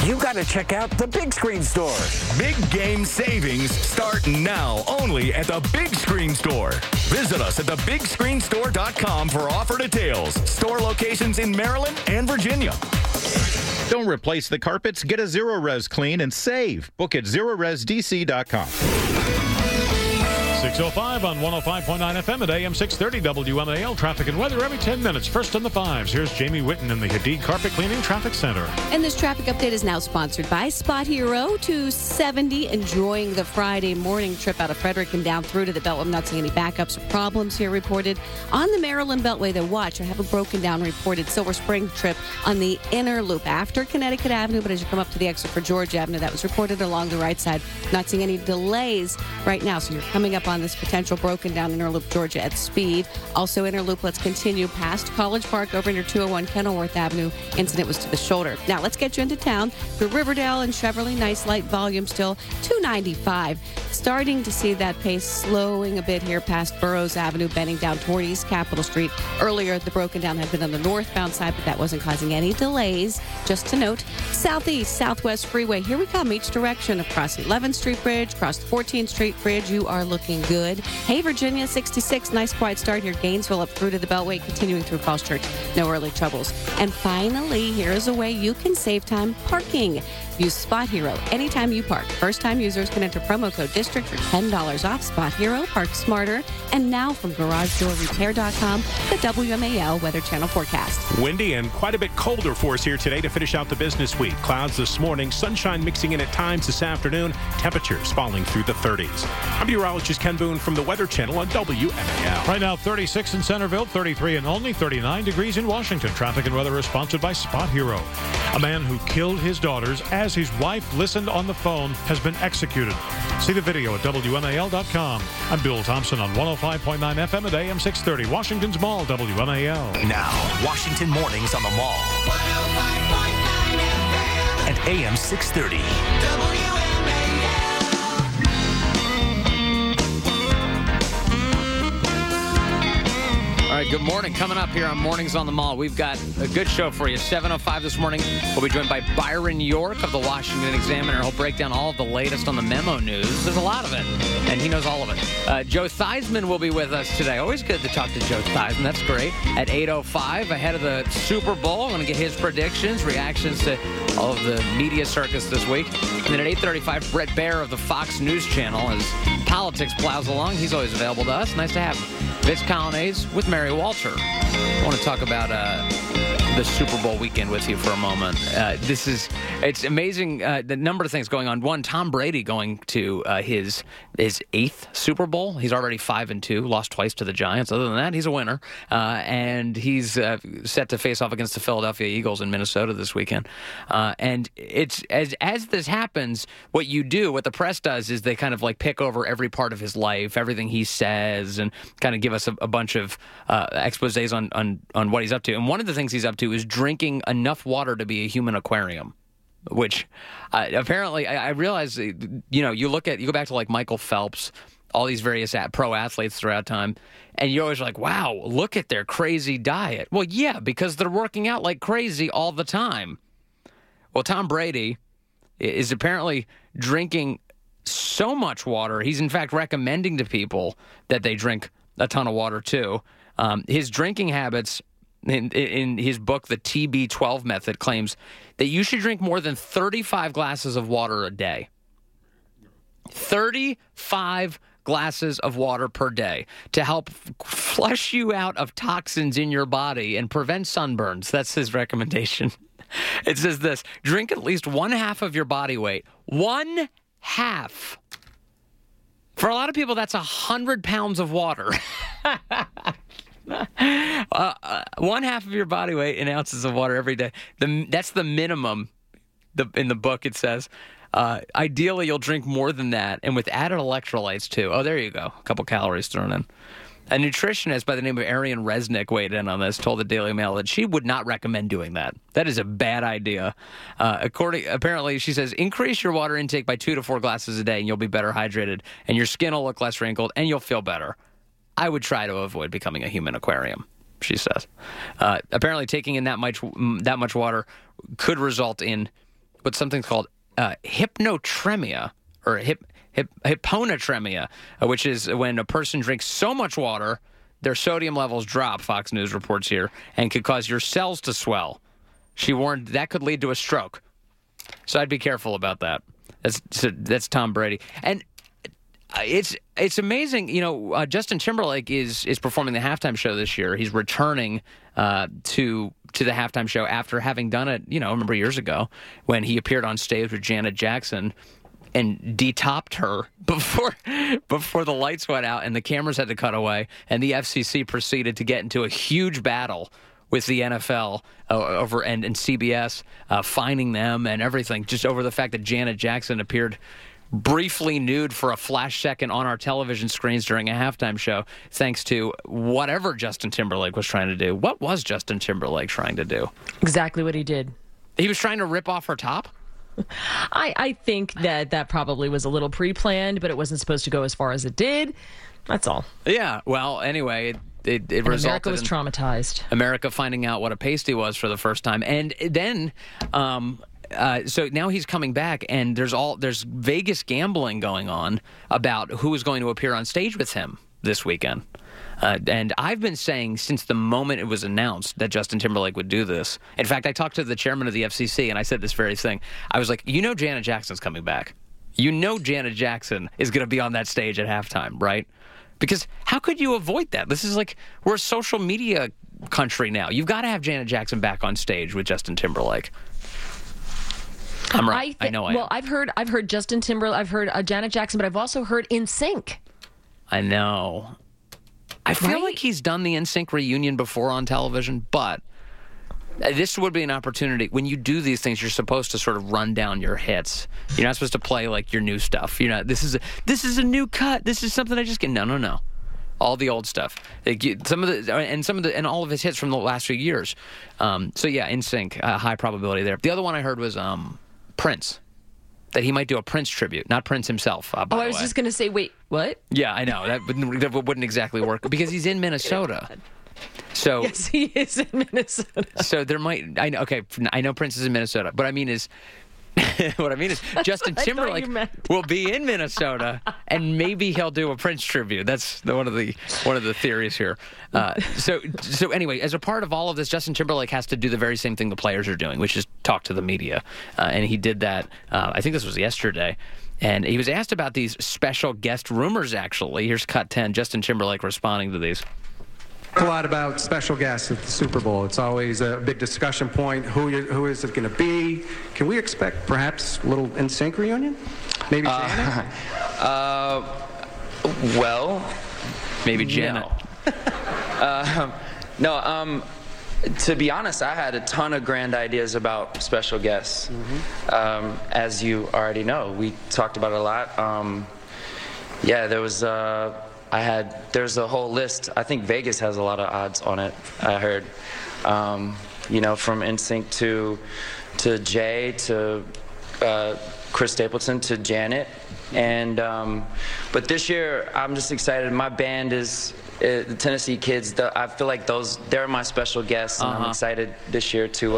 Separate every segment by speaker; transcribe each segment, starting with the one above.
Speaker 1: you got to check out the Big Screen Store.
Speaker 2: Big game savings start now only at the Big Screen Store. Visit us at thebigscreenstore.com for offer details. Store locations in Maryland and Virginia.
Speaker 3: Don't replace the carpets. Get a Zero-Res clean and save. Book at ZeroResDC.com.
Speaker 4: 6:05 on 105.9 FM at AM 630 WMAL. Traffic and weather every 10 minutes. First on the fives. Here's Jamie Whitten in the Hadid Carpet Cleaning Traffic Center.
Speaker 5: And this traffic update is now sponsored by Spot Hero. 270 enjoying the Friday morning trip out of Frederick and down through to the Beltway. I'm not seeing any backups or problems here reported. On the Maryland Beltway, though, watch. I have a broken down reported Silver Spring trip on the inner loop after Connecticut Avenue, but as you come up to the exit for George Avenue, that was reported along the right side. Not seeing any delays right now, so you're coming up on this potential broken down inner loop Georgia at speed. Also inner loop, let's continue past College Park over near 201 Kenilworth Avenue. Incident was to the shoulder. Now let's get you into town through Riverdale and Cheverly. Nice light volume still. 295. Starting to see that pace slowing a bit here past Burroughs Avenue, bending down toward East Capitol Street. Earlier, the broken down had been on the northbound side, but that wasn't causing any delays. Just to note, southeast, southwest freeway. Here we come, each direction across the 11th Street Bridge, across the 14th Street Bridge. You are looking good. Hey, Virginia, 66. Nice quiet start here. Gainesville up through to the Beltway, continuing through Falls Church. No early troubles. And finally, here is a way you can save time parking. Use Spot Hero anytime you park. First-time users can enter promo code DISTRICT for $10 off. Spot Hero, park smarter. And now from GarageDoorRepair.com, the WMAL Weather Channel forecast.
Speaker 6: Windy and quite a bit colder for us here today to finish out the business week. Clouds this morning, sunshine mixing in at times this afternoon, temperatures falling through the 30s. I'm meteorologist Ken Boone from the Weather Channel on WMAL.
Speaker 4: Right now, 36 in Centerville, 33 in Olney, 39 degrees in Washington. Traffic and weather is sponsored by Spot Hero. A man who killed his daughters as his wife listened on the phone has been executed. See the video at WMAL.com. I'm Bill Thompson on 105.9 FM at AM 630. Washington's Mall, WMAL.
Speaker 2: Now, Washington Mornings on the Mall. 105.9 FM. And AM 630. WMAL.
Speaker 7: All right, good morning. Coming up here on Mornings on the Mall, we've got a good show for you. 7:05 this morning, we'll be joined by Byron York of the Washington Examiner. He'll break down all of the latest on the memo news. There's a lot of it, and he knows all of it. Joe Theismann will be with us today. Always good to talk to Joe Theismann. That's great. At 8:05, ahead of the Super Bowl, I'm going to get his predictions, reactions to all of the media circus this week. And then at 8:35, Brett Baer of the Fox News Channel, as politics plows along. He's always available to us. Nice to have him. Vince Colonnese with Mary Walter. I want to talk about the Super Bowl weekend with you for a moment. It's amazing the number of things going on. One, Tom Brady going to his 8th Super Bowl. He's already 5-2, lost twice to the Giants. Other than that, he's a winner. And he's set to face off against the Philadelphia Eagles in Minnesota this weekend. And it's as this happens, what the press does is they kind of like pick over every part of his life, everything he says, and kind of give us a bunch of exposés on what he's up to. And one of the things he's up to is drinking enough water to be a human aquarium, which apparently I realize, you go back to like Michael Phelps, all these various pro athletes throughout time, and you're always like, wow, look at their crazy diet. Well, yeah, because they're working out like crazy all the time. Well, Tom Brady is apparently drinking so much water. He's in fact recommending to people that they drink a ton of water too. His drinking habits in his book, The TB12 Method, claims that you should drink more than 35 glasses of water a day. 35 glasses of water per day to help flush you out of toxins in your body and prevent sunburns. That's his recommendation. It says this: drink at least 1/2 of your body weight. 1/2. For a lot of people, that's 100 pounds of water. 1/2 of your body weight in ounces of water every day. That's the minimum. In the book, it says. Ideally, you'll drink more than that, and with added electrolytes, too. Oh, there you go. A couple calories thrown in. A nutritionist by the name of Arian Resnick weighed in on this, told the Daily Mail that she would not recommend doing that. That is a bad idea. Apparently, she says, increase your water intake by 2 to 4 glasses a day, and you'll be better hydrated, and your skin will look less wrinkled, and you'll feel better. I would try to avoid becoming a human aquarium, she says. Apparently, taking in that much water could result in what's something called hypnotremia or hyponatremia, which is when a person drinks so much water, their sodium levels drop, Fox News reports here, and could cause your cells to swell. She warned that could lead to a stroke. So I'd be careful about that. That's Tom Brady. And it's amazing. Justin Timberlake is performing the halftime show this year. He's returning to the halftime show after having done it, a number of years ago when he appeared on stage with Janet Jackson and detopped her before the lights went out and the cameras had to cut away, and the FCC proceeded to get into a huge battle with the NFL over and CBS, fining them and everything, just over the fact that Janet Jackson appeared briefly nude for a flash second on our television screens during a halftime show, thanks to whatever Justin Timberlake was trying to do. What was Justin Timberlake trying to do?
Speaker 8: Exactly what he did.
Speaker 7: He was trying to rip off her top?
Speaker 8: I think that probably was a little pre-planned, but it wasn't supposed to go as far as it did. That's all.
Speaker 7: Yeah, well, anyway, it resulted
Speaker 8: America was traumatized.
Speaker 7: America finding out what a pasty was for the first time. And then, so now he's coming back, and there's Vegas gambling going on about who is going to appear on stage with him this weekend. And I've been saying since the moment it was announced that Justin Timberlake would do this. In fact, I talked to the chairman of the FCC, and I said this very thing. I was like, Janet Jackson's coming back. Janet Jackson is going to be on that stage at halftime, right? Because how could you avoid that? This is like, we're a social media country now. You've got to have Janet Jackson back on stage with Justin Timberlake. I'm right. I know I am.
Speaker 8: Well, I've heard Justin Timberlake, I've heard Janet Jackson, but I've also heard NSYNC.
Speaker 7: I know. I feel like he's done the NSYNC reunion before on television, but this would be an opportunity. When you do these things, you're supposed to sort of run down your hits. You're not supposed to play like your new stuff. This is a new cut. This is something I just get. No. All the old stuff. And all of his hits from the last few years. So yeah, NSYNC, high probability there. The other one I heard was Prince. That he might do a Prince tribute, not Prince himself.
Speaker 8: I was just going to say, wait, what?
Speaker 7: Yeah, I know. That wouldn't exactly work because he's in Minnesota. So
Speaker 8: yes, he is in Minnesota.
Speaker 7: So there might. I know Prince is in Minnesota, but what I mean is Justin Timberlake will be in Minnesota, and maybe he'll do a Prince tribute. That's one of the theories here. So anyway, as a part of all of this, Justin Timberlake has to do the very same thing the players are doing, which is talk to the media, and he did that. I think this was yesterday. And he was asked about these special guest rumors, actually. Here's cut 10, Justin Timberlake responding to these.
Speaker 9: A lot about special guests at the Super Bowl. It's always a big discussion point. Who is it going to be? Can we expect perhaps a little NSYNC reunion? Maybe Janet?
Speaker 10: Well,
Speaker 7: maybe Janet.
Speaker 10: No. To be honest, I had a ton of grand ideas about special guests. Mm-hmm. As you already know, we talked about it a lot. There was. There's a whole list. I think Vegas has a lot of odds on it, I heard. From NSYNC to Jay to Chris Stapleton to Janet. And but this year, I'm just excited. My band is the Tennessee Kids. I feel like they're my special guests, and I'm excited this year to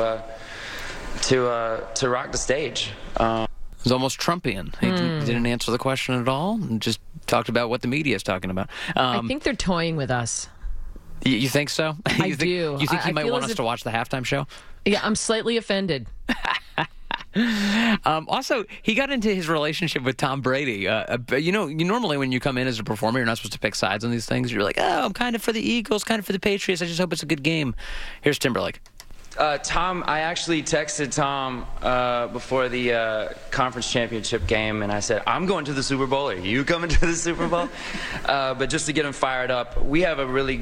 Speaker 10: rock the stage.
Speaker 7: It was almost Trumpian. He didn't answer the question at all and just talked about what the media is talking about.
Speaker 8: I think they're toying with us.
Speaker 7: You think so?
Speaker 8: I do.
Speaker 7: You think he might want us to watch the halftime show?
Speaker 8: Yeah, I'm slightly offended.
Speaker 7: Also, he got into his relationship with Tom Brady. You normally when you come in as a performer, you're not supposed to pick sides on these things. You're like, I'm kind of for the Eagles, kind of for the Patriots. I just hope it's a good game. Here's Timberlake.
Speaker 10: Tom, I actually texted Tom before the conference championship game, and I said, I'm going to the Super Bowl. Are you coming to the Super Bowl? But just to get him fired up, we have a really,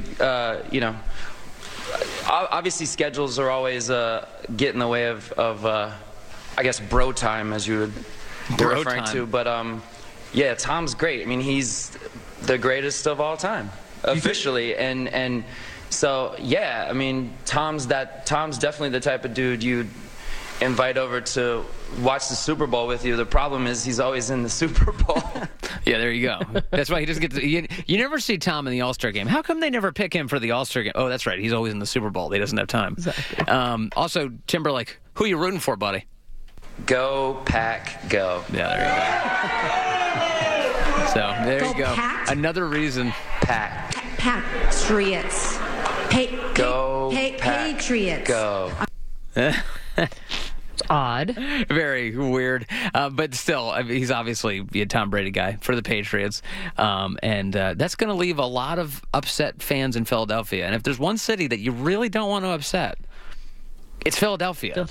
Speaker 10: obviously schedules are always get in the way of I guess, bro time, as you would be referring to. But, Tom's great. I mean, he's the greatest of all time, officially. And so, yeah, I mean, Tom's definitely the type of dude you'd invite over to watch the Super Bowl with you. The problem is he's always in the Super Bowl.
Speaker 7: Yeah, there you go. That's why he doesn't get to, you never see Tom in the All-Star game. How come they never pick him for the All-Star game? Oh, that's right. He's always in the Super Bowl. He doesn't have time.
Speaker 8: Exactly.
Speaker 7: Also, Timberlake, who are you rooting for, buddy?
Speaker 10: Go, Pack, go.
Speaker 7: Yeah, there you go. So there
Speaker 11: Go
Speaker 7: you go.
Speaker 11: Pack.
Speaker 7: Another reason.
Speaker 10: Pack.
Speaker 11: Patriots.
Speaker 10: Go, Pack,
Speaker 11: Patriots.
Speaker 10: go.
Speaker 8: It's odd.
Speaker 7: Very weird. But still, I mean, he's obviously a Tom Brady guy for the Patriots. And that's going to leave a lot of upset fans in Philadelphia. And if there's one city that you really don't want to upset, it's Philadelphia.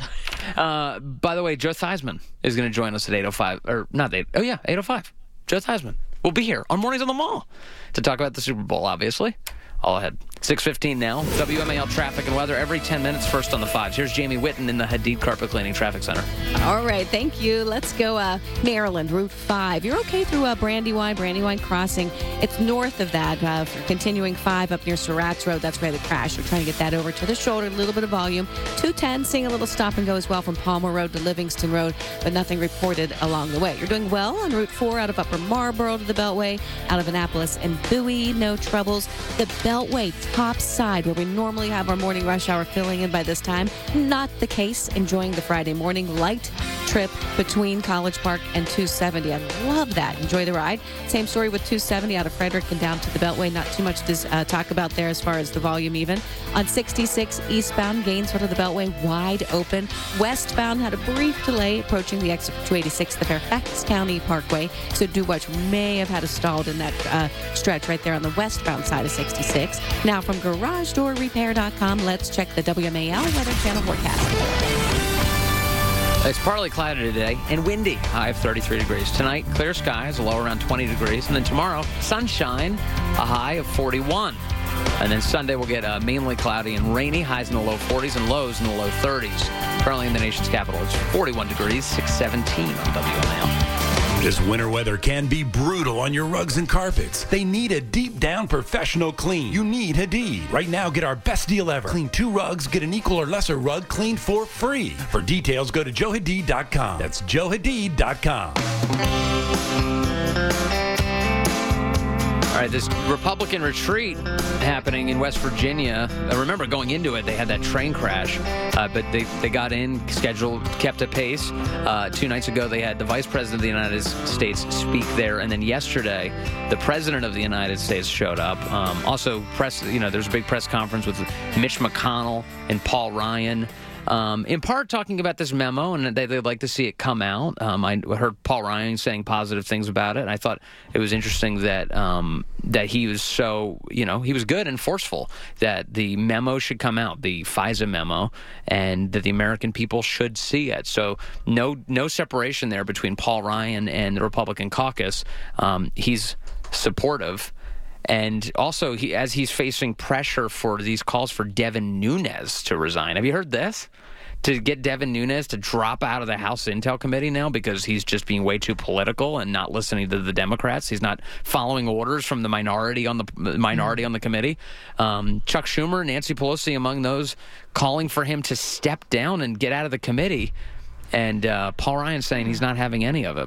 Speaker 7: By the way, Joe Theismann is going to join us at 8:05. Or not 8. Oh, yeah, 8:05. Joe Theismann will be here on Mornings on the Mall to talk about the Super Bowl, obviously. All ahead. 6:15 now. WMAL traffic and weather every 10 minutes, first on the 5s. Here's Jamie Whitten in the Hadid Carpet Cleaning Traffic Center.
Speaker 5: All right, thank you. Let's go Maryland, Route 5. You're okay through Brandywine Crossing. It's north of that. For continuing 5 up near Surratt's Road, that's where the crash. We're trying to get that over to the shoulder, a little bit of volume. 210, seeing a little stop and go as well from Palmer Road to Livingston Road, but nothing reported along the way. You're doing well on Route 4 out of Upper Marlboro to the Beltway, out of Annapolis and Bowie, no troubles. The Beltway top side, where we normally have our morning rush hour filling in by this time, not the case. Enjoying the Friday morning light trip between College Park and 270. I love that. Enjoy the ride. Same story with 270 out of Frederick and down to the Beltway. Not too much to talk about there as far as the volume even. On 66 eastbound, Gainesville to the Beltway, wide open. Westbound had a brief delay approaching the exit for 286, the Fairfax County Parkway. So Duwatch may have had a stalled in that stretch right there on the westbound side of 66. Now from GarageDoorRepair.com, let's check the WMAL Weather Channel forecast.
Speaker 7: It's partly cloudy today and windy. High of 33 degrees. Tonight, clear skies, a low around 20 degrees. And then tomorrow, sunshine, a high of 41. And then Sunday, we'll get mainly cloudy and rainy. Highs in the low 40s and lows in the low 30s. Currently in the nation's capital, it's 41 degrees, 617 on WMAL.
Speaker 12: This winter weather can be brutal on your rugs and carpets. They need a deep down professional clean. You need Hadid. Right now, get our best deal ever. Clean 2 rugs, get an equal or lesser rug cleaned for free. For details, go to joehadid.com. That's joehadid.com.
Speaker 7: All right, this Republican retreat happening in West Virginia. Remember, going into it, they had that train crash, but they got in, scheduled, kept a pace. 2 nights ago, they had the Vice President of the United States speak there, and then yesterday, the President of the United States showed up. Also, there's a big press conference with Mitch McConnell and Paul Ryan. In part talking about this memo, and they'd like to see it come out. I heard Paul Ryan saying positive things about it, and I thought it was interesting that that he was so, he was good and forceful that the memo should come out, the FISA memo, and that the American people should see it. So no separation there between Paul Ryan and the Republican caucus. He's supportive. And also, as he's facing pressure for these calls for Devin Nunes to resign. Have you heard this? To get Devin Nunes to drop out of the House Intel Committee now because he's just being way too political and not listening to the Democrats. He's not following orders from the minority on the committee. Chuck Schumer, Nancy Pelosi, among those, calling for him to step down and get out of the committee. And Paul Ryan saying he's not having any of it.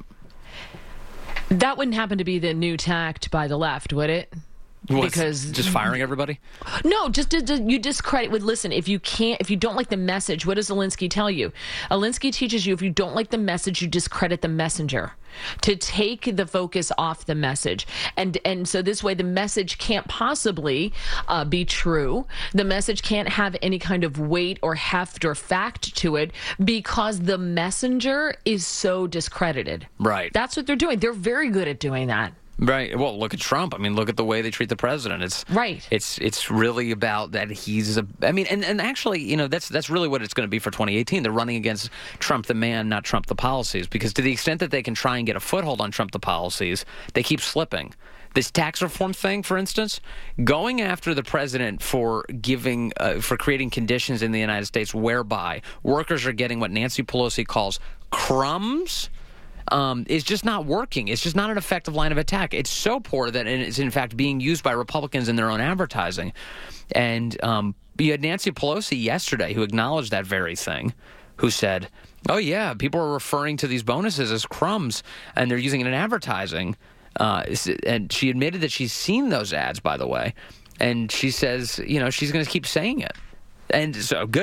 Speaker 8: That wouldn't happen to be the new tact by the left, would it?
Speaker 7: Because just firing everybody?
Speaker 8: No, you discredit. Listen, if you don't like the message, what does Alinsky tell you? Alinsky teaches you if you don't like the message, you discredit the messenger. To take the focus off the message, and so this way the message can't possibly be true. The message can't have any kind of weight or heft or fact to it because the messenger is so discredited.
Speaker 7: Right.
Speaker 8: That's what they're doing. They're very good at doing that.
Speaker 7: Right. Well, look at Trump. I mean, look at the way they treat the president. It's
Speaker 8: right.
Speaker 7: It's really about that he's and actually, that's really what it's going to be for 2018. They're running against Trump the man, not Trump the policies, because to the extent that they can try and get a foothold on Trump the policies, they keep slipping. This tax reform thing, for instance, going after the president for creating conditions in the United States whereby workers are getting what Nancy Pelosi calls crumbs. Is just not working. It's just not an effective line of attack. It's so poor that it's, in fact, being used by Republicans in their own advertising. And you had Nancy Pelosi yesterday who acknowledged that very thing, who said, oh, yeah, people are referring to these bonuses as crumbs, and they're using it in advertising. And she admitted that she's seen those ads, by the way. And she says, she's going to keep saying it. And so, good.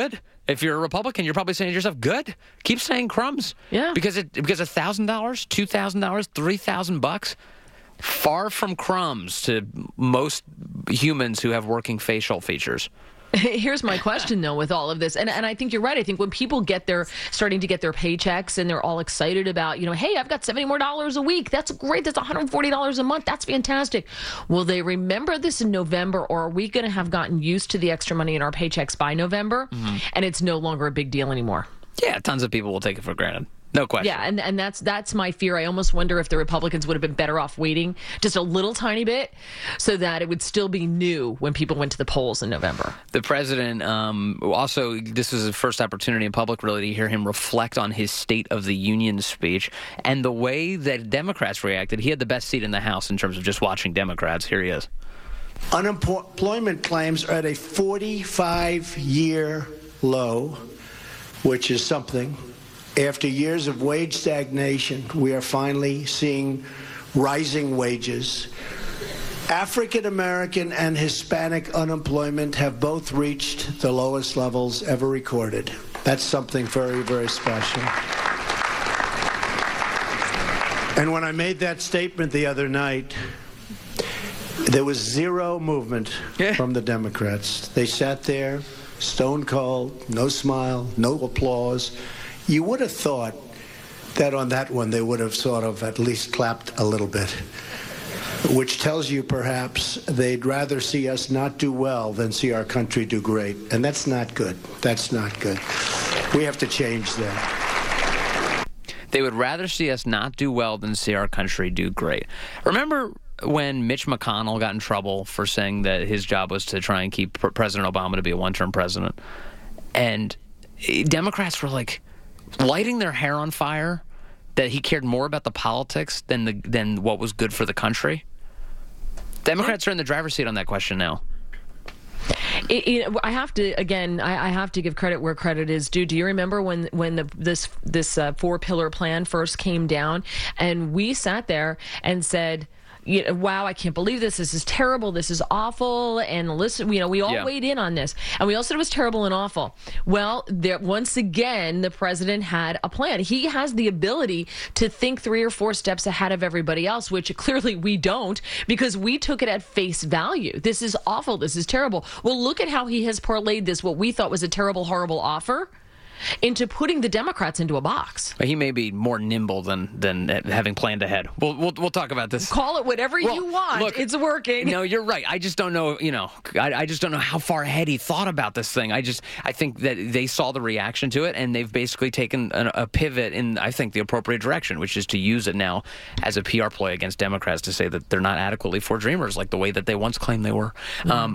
Speaker 7: If you're a Republican, you're probably saying to yourself, good, keep saying crumbs.
Speaker 8: Yeah.
Speaker 7: Because $1,000, $2,000, $3,000, far from crumbs to most humans who have working facial features.
Speaker 8: Here's my question, though, with all of this. And I think you're right. I think when people starting to get their paychecks and they're all excited about, hey, I've got $70 more a week. That's great. That's $140 a month. That's fantastic. Will they remember this in November, or are we going to have gotten used to the extra money in our paychecks by November and it's no longer a big deal anymore?
Speaker 7: Yeah, tons of people will take it for granted. No question.
Speaker 8: Yeah, and that's my fear. I almost wonder if the Republicans would have been better off waiting just a little tiny bit so that it would still be new when people went to the polls in November.
Speaker 7: The president also, this was his first opportunity in public really to hear him reflect on his State of the Union speech and the way that Democrats reacted. He had the best seat in the House in terms of just watching Democrats. Here he is.
Speaker 13: Unemployment claims are at a 45-year low, which is something. After years of wage stagnation, we are finally seeing rising wages. African American and Hispanic unemployment have both reached the lowest levels ever recorded. That's something very, very special. And when I made that statement the other night, there was zero movement from the Democrats. They sat there, stone cold, no smile, no applause. You would have thought that on that one they would have sort of at least clapped a little bit, which tells you perhaps they'd rather see us not do well than see our country do great. And that's not good. That's not good. We have to change that.
Speaker 7: They would rather see us not do well than see our country do great. Remember when Mitch McConnell got in trouble for saying that his job was to try and keep President Obama to be a one-term president? And Democrats were like lighting their hair on fire that he cared more about the politics than what was good for the country. Democrats are in the driver's seat on that question now.
Speaker 8: I have to give credit where credit is due. Do you remember when this 4-pillar plan first came down, and we sat there and said, wow, I can't believe this. This is terrible. This is awful. And listen, we all weighed in on this. And we all said it was terrible and awful. Well, once again, the president had a plan. He has the ability to think 3 or 4 steps ahead of everybody else, which clearly we don't, because we took it at face value. This is awful. This is terrible. Well, look at how he has parlayed this, what we thought was a terrible, horrible offer, into putting the Democrats into a box.
Speaker 7: He may be more nimble than having planned ahead. We'll talk about this.
Speaker 8: Call it whatever you want.
Speaker 7: Look,
Speaker 8: it's working.
Speaker 7: No, you're right. I just don't know. I just don't know how far ahead he thought about this thing. I think that they saw the reaction to it, and they've basically taken a pivot in, I think, the appropriate direction, which is to use it now as a PR play against Democrats to say that they're not adequately for Dreamers like the way that they once claimed they were.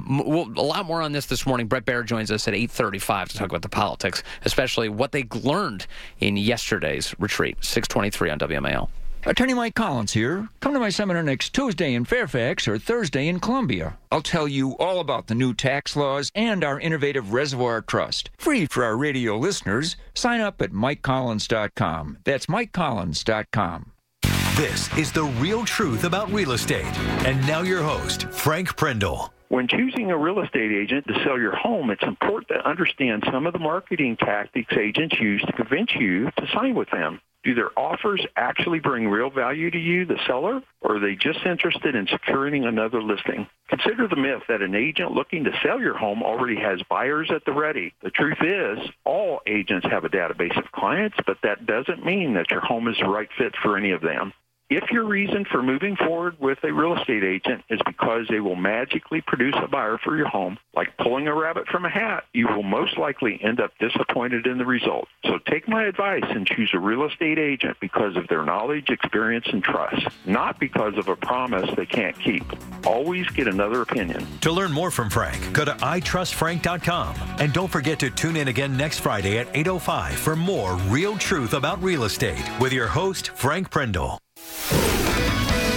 Speaker 7: A lot more on this morning. Brett Baer joins us at 8:35 to talk about the politics, especially what they learned in yesterday's retreat. 623 on WMAL.
Speaker 14: Attorney Mike Collins here. Come to my seminar next Tuesday in Fairfax or Thursday in Columbia. I'll tell you all about the new tax laws and our innovative reservoir trust. Free for our radio listeners. Sign up at MikeCollins.com. That's MikeCollins.com.
Speaker 2: This is The Real Truth About Real Estate. And now your host, Frank Prindle.
Speaker 15: When choosing a real estate agent to sell your home, it's important to understand some of the marketing tactics agents use to convince you to sign with them. Do their offers actually bring real value to you, the seller, or are they just interested in securing another listing? Consider the myth that an agent looking to sell your home already has buyers at the ready. The truth is, all agents have a database of clients, but that doesn't mean that your home is the right fit for any of them. If your reason for moving forward with a real estate agent is because they will magically produce a buyer for your home, like pulling a rabbit from a hat, you will most likely end up disappointed in the result. So take my advice and choose a real estate agent because of their knowledge, experience, and trust, not because of a promise they can't keep. Always get another opinion.
Speaker 2: To learn more from Frank, go to itrustfrank.com. And don't forget to tune in again next Friday at 8:05 for more Real Truth About Real Estate with your host, Frank Prindle.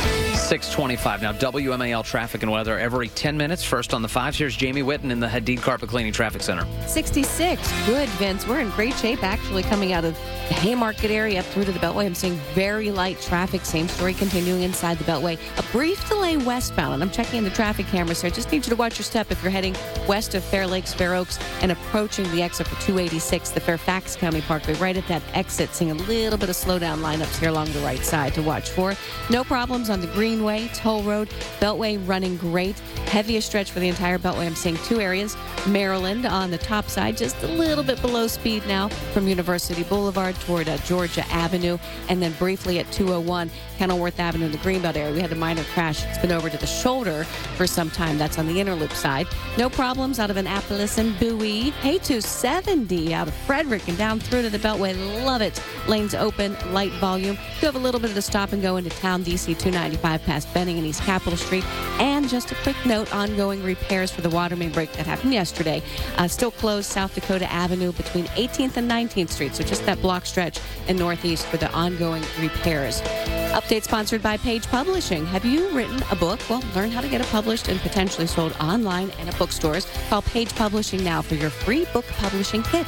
Speaker 7: 6:25 now. WMAL traffic and weather every 10 minutes. First on the 5s, here's Jamie Whitten in the Hadid Carpet Cleaning Traffic Center.
Speaker 5: 66. Good, Vince. We're in great shape, actually, coming out of the Haymarket area up through to the Beltway. I'm seeing very light traffic. Same story continuing inside the Beltway. A brief delay westbound, and I'm checking the traffic cameras here. Just need you to watch your step if you're heading west of Fair Lakes, Fair Oaks, and approaching the exit for 286, the Fairfax County Parkway. Right at that exit, seeing a little bit of slowdown lineups here along the right side to watch for. No problems on the Greenway, Toll Road, Beltway running great. Heaviest stretch for the entire Beltway. I'm seeing two areas. Maryland on the top side, just a little bit below speed now from University Boulevard toward Georgia Avenue, and then briefly at 201 Kenilworth Avenue in the Greenbelt area. We had a minor crash. It's been over to the shoulder for some time. That's on the Interloop side. No problems out of Annapolis and Bowie. Hey, 270 out of Frederick and down through to the Beltway. Love it. Lanes open, light volume. You have a little bit of the stop and go into town. DC 295 past Benning and East Capitol Street. And just a quick note, ongoing repairs for the water main break that happened yesterday. Still closed South Dakota Avenue between 18th and 19th Street. So just that block stretch in Northeast for the ongoing repairs. Update sponsored by Page Publishing. Have you written a book? Well, learn how to get it published and potentially sold online and at bookstores. Call Page Publishing now for your free book publishing kit.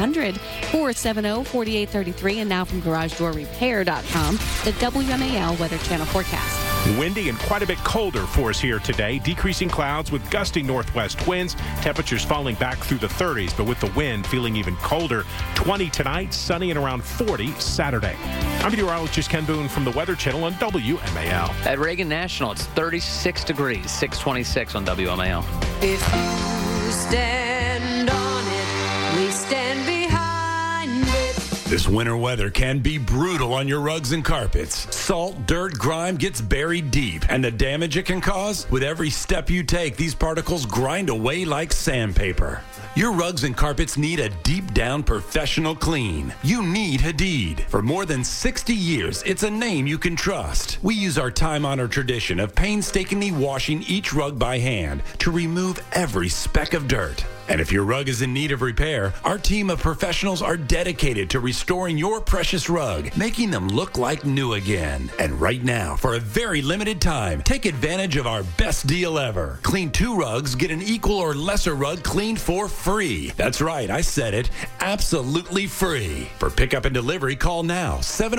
Speaker 5: 800-470-4833. And now from GarageDoorRepair.com, the WMAL Weather Channel forecast.
Speaker 6: Windy and quite a bit colder for us here today. Decreasing clouds with gusting northwest winds. Temperatures falling back through the 30s, but with the wind feeling even colder. 20 tonight, sunny and around 40 Saturday. I'm meteorologist Ken Boone from the Weather Channel on WMAL.
Speaker 7: At Reagan National, it's 36 degrees, 626 on WMAL.
Speaker 11: If you stand on it, we stand behind it.
Speaker 12: This winter weather can be brutal on your rugs and carpets. Salt, dirt, grime gets buried deep, and the damage it can cause? With every step you take, these particles grind away like sandpaper. Your rugs and carpets need a deep-down professional clean. You need Hadid. For more than 60 years, it's a name you can trust. We use our time-honored tradition of painstakingly washing each rug by hand to remove every speck of dirt. And if your rug is in need of repair, our team of professionals are dedicated to restoring your precious rug, making them look like new again. And right now, for a very limited time, take advantage of our best deal ever. Clean 2 rugs, get an equal or lesser rug cleaned for free. That's right, I said it. Absolutely free. For pickup and delivery, call now,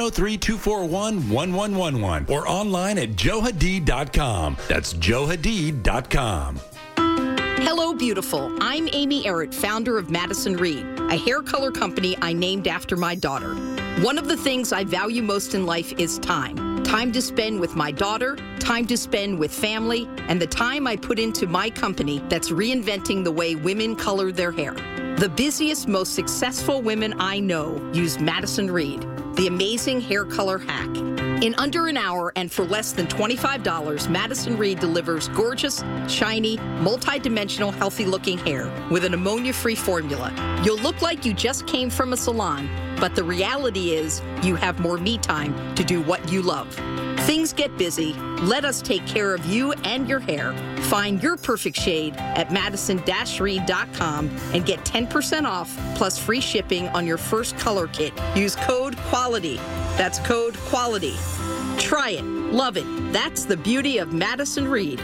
Speaker 12: 703-241-1111 or online at joehadid.com. That's joehadid.com.
Speaker 16: Hello, beautiful. I'm Amy Errett, founder of Madison Reed, a hair color company I named after my daughter. One of the things I value most in life is time. Time to spend with my daughter, time to spend with family, and the time I put into my company that's reinventing the way women color their hair. The busiest, most successful women I know use Madison Reed, the amazing hair color hack. In under an hour and for less than $25, Madison Reed delivers gorgeous, shiny, multi-dimensional, healthy-looking hair with an ammonia-free formula. You'll look like you just came from a salon, but the reality is you have more me time to do what you love. Things get busy. Let us take care of you and your hair. Find your perfect shade at madison-reed.com and get 10% off plus free shipping on your first color kit. Use code QUALITY. That's code QUALITY. Try it. Love it. That's the beauty of Madison Reed.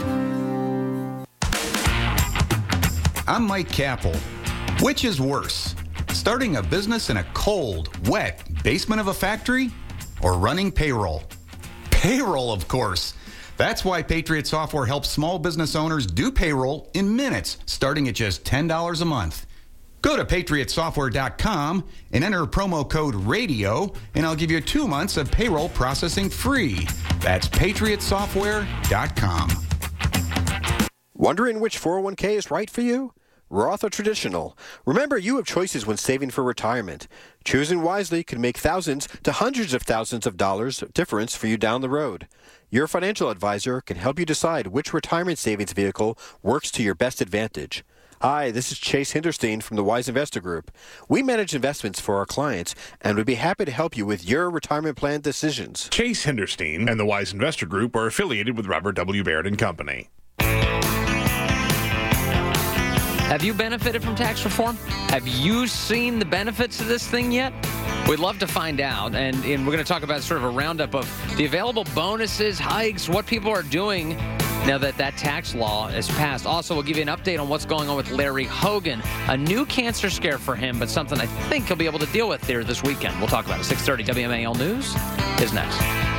Speaker 17: I'm Mike Capel. Which is worse? Starting a business in a cold, wet basement of a factory or running payroll? Payroll, of course. That's why Patriot Software helps small business owners do payroll in minutes, starting at just $10 a month. Go to patriotsoftware.com and enter promo code RADIO, and I'll give you 2 months of payroll processing free. That's patriotsoftware.com.
Speaker 18: Wondering which 401k is right for you? Roth or traditional? Remember, you have choices when saving for retirement. Choosing wisely can make thousands to hundreds of thousands of dollars difference for you down the road. Your financial advisor can help you decide which retirement savings vehicle works to your best advantage. Hi, this is Chase Hinderstein from the Wise Investor Group. We manage investments for our clients and would be happy to help you with your retirement plan decisions.
Speaker 19: Chase Hinderstein and the Wise Investor Group are affiliated with Robert W. Baird & Company.
Speaker 7: Have you benefited from tax reform? Have you seen the benefits of this thing yet? We'd love to find out, and we're going to talk about sort of a roundup of the available bonuses, hikes, what people are doing now that that tax law is passed. Also, we'll give you an update on what's going on with Larry Hogan. A new cancer scare for him, but something I think he'll be able to deal with here this weekend. We'll talk about it. 6:30 WMAL News is next.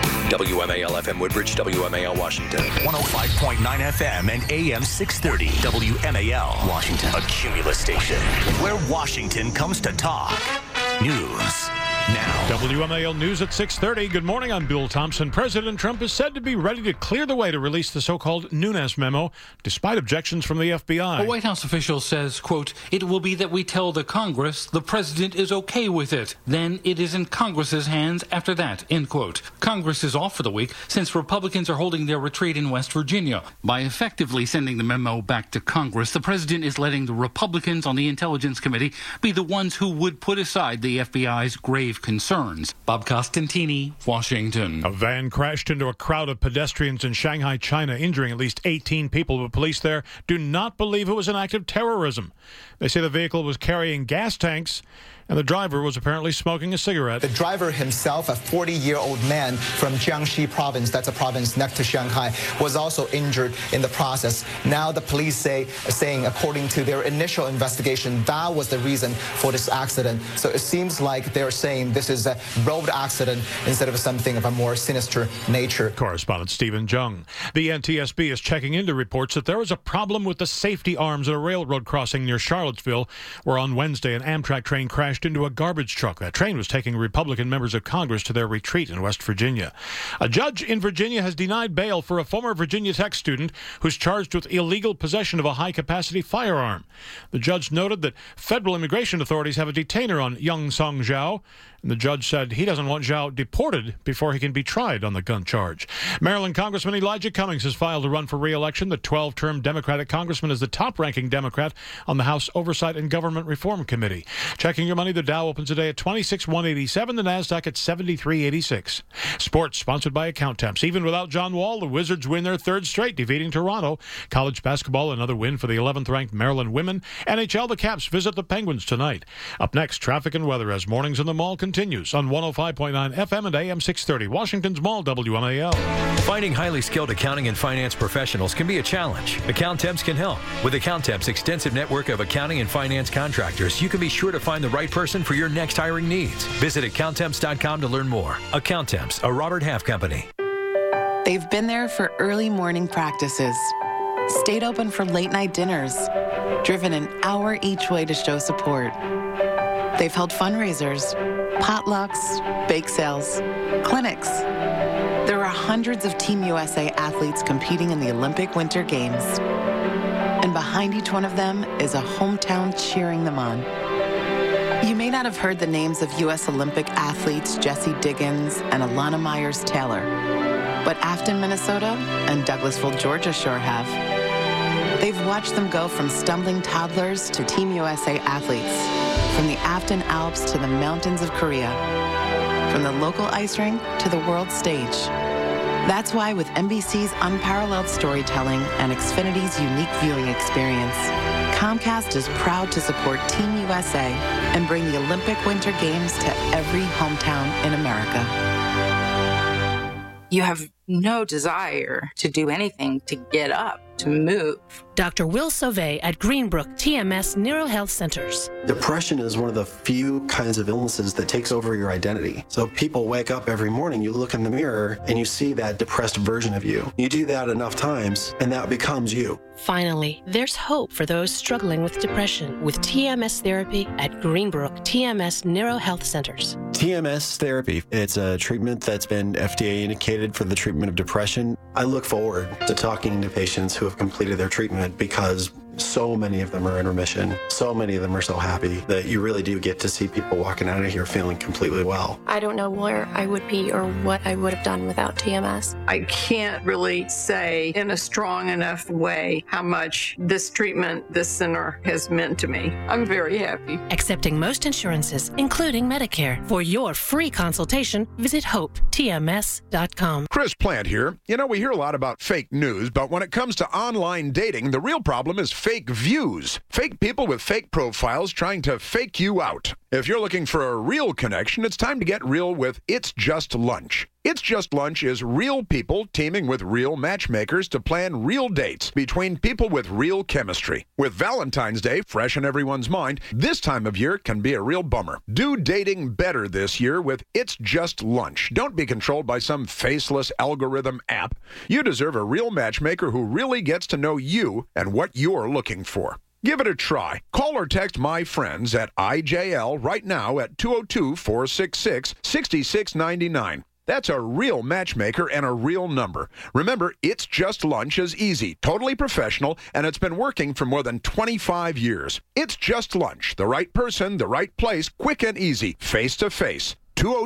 Speaker 2: WMAL FM Woodbridge, WMAL Washington. 105.9 FM and AM 630 WMAL Washington. A Cumulus station where Washington comes to talk. News now.
Speaker 4: WMAL News at 6:30. Good morning, I'm Bill Thompson. President Trump is said to be ready to clear the way to release the so-called Nunes memo, despite objections from the FBI.
Speaker 20: A White House official says, quote, "It will be that we tell the Congress the president is okay with it. Then it is in Congress's hands after that," end quote. Congress is off for the week since Republicans are holding their retreat in West Virginia. By effectively sending the memo back to Congress, the president is letting the Republicans on the Intelligence Committee be the ones who would put aside the FBI's grave concerns. Bob Costantini, Washington.
Speaker 4: A van crashed into a crowd of pedestrians in Shanghai, China, injuring at least 18 people, but police there do not believe it was an act of terrorism. They say the vehicle was carrying gas tanks, and the driver was apparently smoking a cigarette.
Speaker 21: The driver himself, a 40-year-old man from Jiangxi province, that's a province next to Shanghai, was also injured in the process. Now the police saying, according to their initial investigation, that was the reason for this accident. So it seems like they're saying this is a road accident instead of something of a more sinister nature.
Speaker 4: Correspondent Stephen Jung. The NTSB is checking into reports that there was a problem with the safety arms at a railroad crossing near Charlottesville, where on Wednesday an Amtrak train crashed into a garbage truck. That train was taking Republican members of Congress to their retreat in West Virginia. A judge in Virginia has denied bail for a former Virginia Tech student who's charged with illegal possession of a high-capacity firearm. The judge noted that federal immigration authorities have a detainer on Young Song Zhao, and the judge said he doesn't want Zhao deported before he can be tried on the gun charge. Maryland Congressman Elijah Cummings has filed to run for re-election. The 12-term Democratic congressman is the top-ranking Democrat on the House Oversight and Government Reform Committee. Checking your money, the Dow opens today at 26,187, the NASDAQ at 73,86. Sports sponsored by Account Temps. Even without John Wall, the Wizards win their third straight, defeating Toronto. College basketball, another win for the 11th-ranked Maryland women. NHL, the Caps visit the Penguins tonight. Up next, traffic and weather as Mornings in the Mall continues on 105.9 FM and AM 630. Washington's Mall, WMAL.
Speaker 22: Finding highly skilled accounting and finance professionals can be a challenge. Account Temps can help. With Account Temps' extensive network of accounting and finance contractors, you can be sure to find the right person for your next hiring needs. Visit AccountTemps.com to learn more. Account Temps, a Robert Half company.
Speaker 23: They've been there for early morning practices, stayed open for late night dinners, driven an hour each way to show support. They've held fundraisers, potlucks, bake sales, clinics. There are hundreds of Team USA athletes competing in the Olympic Winter Games. And behind each one of them is a hometown cheering them on. You may not have heard the names of U.S. Olympic athletes Jessie Diggins and Alana Myers-Taylor, but Afton, Minnesota and Douglasville, Georgia sure have. They've watched them go from stumbling toddlers to Team USA athletes, from the Afton Alps to the mountains of Korea, from the local ice rink to the world stage. That's why with NBC's unparalleled storytelling and Xfinity's unique viewing experience, Comcast is proud to support Team USA and bring the Olympic Winter Games to every hometown in America.
Speaker 24: You have no desire to do anything, to get up, to move.
Speaker 25: Dr. Will Sauvé at Greenbrook TMS NeuroHealth Centers.
Speaker 26: Depression is one of the few kinds of illnesses that takes over your identity. So people wake up every morning, you look in the mirror, and you see that depressed version of you. You do that enough times, and that becomes you.
Speaker 25: Finally, there's hope for those struggling with depression with TMS therapy at Greenbrook TMS NeuroHealth Centers.
Speaker 26: TMS therapy, it's a treatment that's been FDA indicated for the treatment of depression. I look forward to talking to patients who have completed their treatment because so many of them are in remission. So many of them are so happy that you really do get to see people walking out of here feeling completely well.
Speaker 27: I don't know where I would be or what I would have done without TMS.
Speaker 24: I can't really say in a strong enough way how much this treatment, this center has meant to me. I'm very happy.
Speaker 25: Accepting most insurances, including Medicare. For your free consultation, visit hopetms.com.
Speaker 28: Chris Plant here. You know, we hear a lot about fake news, but when it comes to online dating, the real problem is
Speaker 1: fake views. Fake people with fake profiles trying to fake you out. If you're looking for a real connection, it's time to get real with It's Just Lunch. It's Just Lunch is real people teaming with real matchmakers to plan real dates between people with real chemistry. With Valentine's Day fresh in everyone's mind, this time of year can be a real bummer. Do dating better this year with It's Just Lunch. Don't be controlled by some faceless algorithm app. You deserve a real matchmaker who really gets to know you and what you're looking for. Give it a try. Call or text My Friends at IJL right now at 202-466-6699. That's a real matchmaker and a real number. Remember, It's Just Lunch is easy, totally professional, and it's been working for more than 25 years. It's Just Lunch. The right person, the right place, quick and easy, face to face.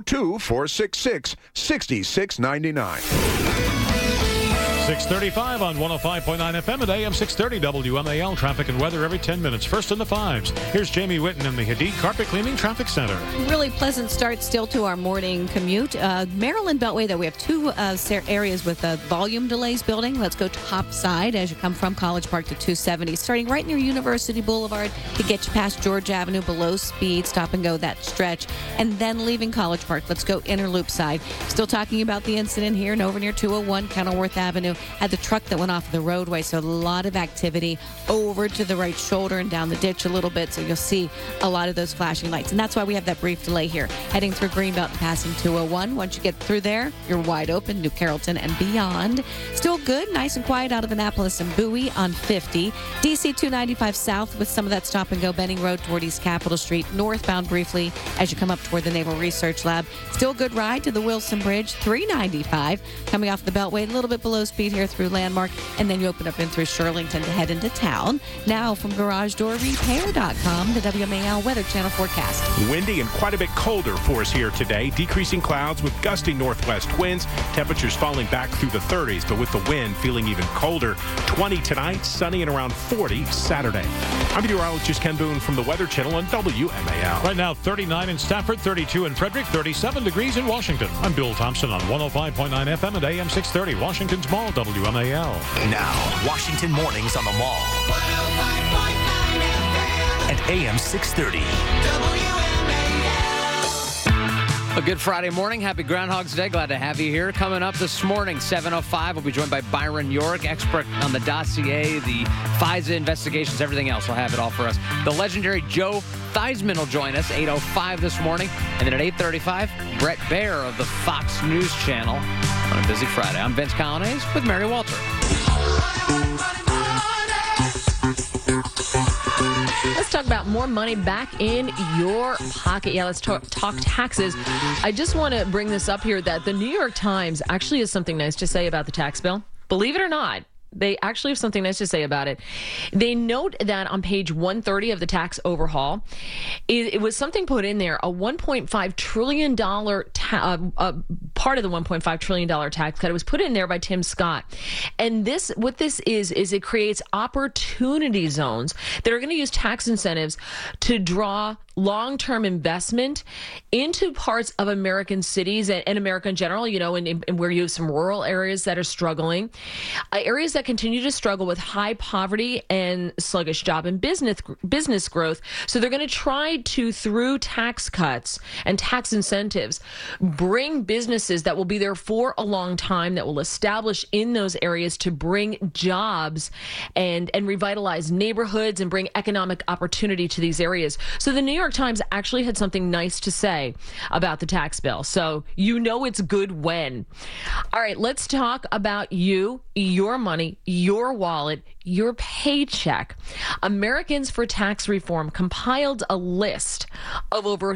Speaker 1: 202-466-6699.
Speaker 4: 635 on 105.9 FM at AM 630 WMAL. Traffic and weather every 10 minutes. First in the fives. Here's Jamie Whitten in the Hadid Carpet Cleaning Traffic Center.
Speaker 5: Really pleasant start still to our morning commute. Maryland Beltway, though, we have two areas with volume delays building. Let's go top side as you come from College Park to 270. Starting right near University Boulevard to get you past George Avenue, below speed, stop and go that stretch. And then leaving College Park, let's go inner loop side. Still talking about the incident here and over near 201 Kenilworth Avenue. Had the truck that went off the roadway, so a lot of activity over to the right shoulder and down the ditch a little bit, so you'll see a lot of those flashing lights. And that's why we have that brief delay here. Heading through Greenbelt and passing 201. Once you get through there, you're wide open, New Carrollton and beyond. Still good, nice and quiet out of Annapolis and Bowie on 50. DC 295 south with some of that stop and go. Benning Road toward East Capitol Street. Northbound briefly as you come up toward the Naval Research Lab. Still good ride to the Wilson Bridge. 395 coming off the Beltway, a little bit below speed here through Landmark, and then you open up in through Shirlington to head into town. Now from GarageDoorRepair.com, the WMAL Weather Channel forecast.
Speaker 6: Windy and quite a bit colder for us here today. Decreasing clouds with gusty northwest winds. Temperatures falling back through the 30s, but with the wind feeling even colder. 20 tonight, sunny and around 40 Saturday. I'm meteorologist Ken Boone from the Weather Channel on WMAL.
Speaker 4: Right now, 39 in Stafford, 32 in Frederick, 37 degrees in Washington. I'm Bill Thompson on 105.9 FM at AM 630, Washington's Mall, WMAL.
Speaker 2: Now, Washington mornings on the Mall. 105.9 and AM 630.
Speaker 7: A good Friday morning. Happy Groundhog's Day. Glad to have you here. Coming up this morning, 7:05, we'll be joined by Byron York, expert on the dossier, the FISA investigations, everything else. We'll have it all for us. The legendary Joe Theismann will join us, 8:05 this morning. And then at 8:35, Brett Baer of the Fox News Channel on a busy Friday. I'm Vince Colonnese with Mary Walter.
Speaker 3: Let's talk about more money back in your pocket. Yeah, let's talk taxes. I just want to bring this up here that the New York Times actually has something nice to say about the tax bill. Believe it or not, they actually have something nice to say about it. They note that on page 130 of the tax overhaul, it was something put in there, a $1.5 trillion part of the $1.5 trillion tax cut. It was put in there by Tim Scott. And what this is it creates opportunity zones that are going to use tax incentives to draw long-term investment into parts of American cities and America in general, and where you have some rural areas that are struggling, areas that continue to struggle with high poverty and sluggish job and business growth. So they're going to try to, through tax cuts and tax incentives, bring businesses that will be there for a long time, that will establish in those areas to bring jobs and revitalize neighborhoods and bring economic opportunity to these areas. So the New York Times actually had something nice to say about the tax bill. So it's good when. All right, let's talk about you, your money, your wallet, your paycheck. Americans for Tax Reform compiled a list of over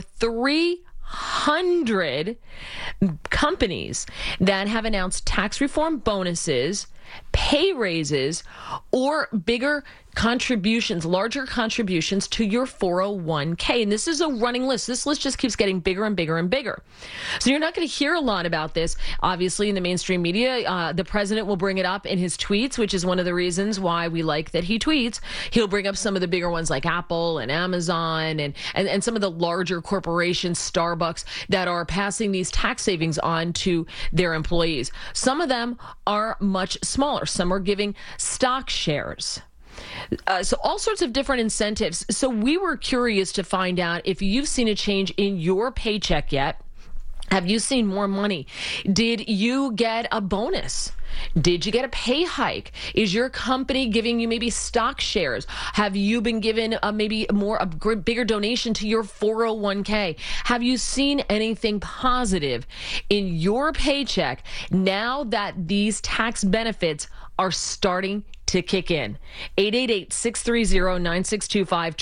Speaker 3: 300 companies that have announced tax reform bonuses, pay raises, or bigger contributions, larger contributions to your 401k. And this is a running list. This list just keeps getting bigger and bigger and bigger. So you're not going to hear a lot about this, obviously, in the mainstream media. The president will bring it up in his tweets, which is one of the reasons why we like that he tweets. He'll bring up some of the bigger ones like Apple and Amazon and some of the larger corporations, Starbucks, that are passing these tax savings on to their employees. Some of them are much smaller. Some are giving stock shares. So all sorts of different incentives. So we were curious to find out if you've seen a change in your paycheck yet. Have you seen more money? Did you get a bonus? Did you get a pay hike? Is your company giving you maybe stock shares? Have you been given a bigger donation to your 401k? Have you seen anything positive in your paycheck now that these tax benefits are starting to kick in? 888-630-9625,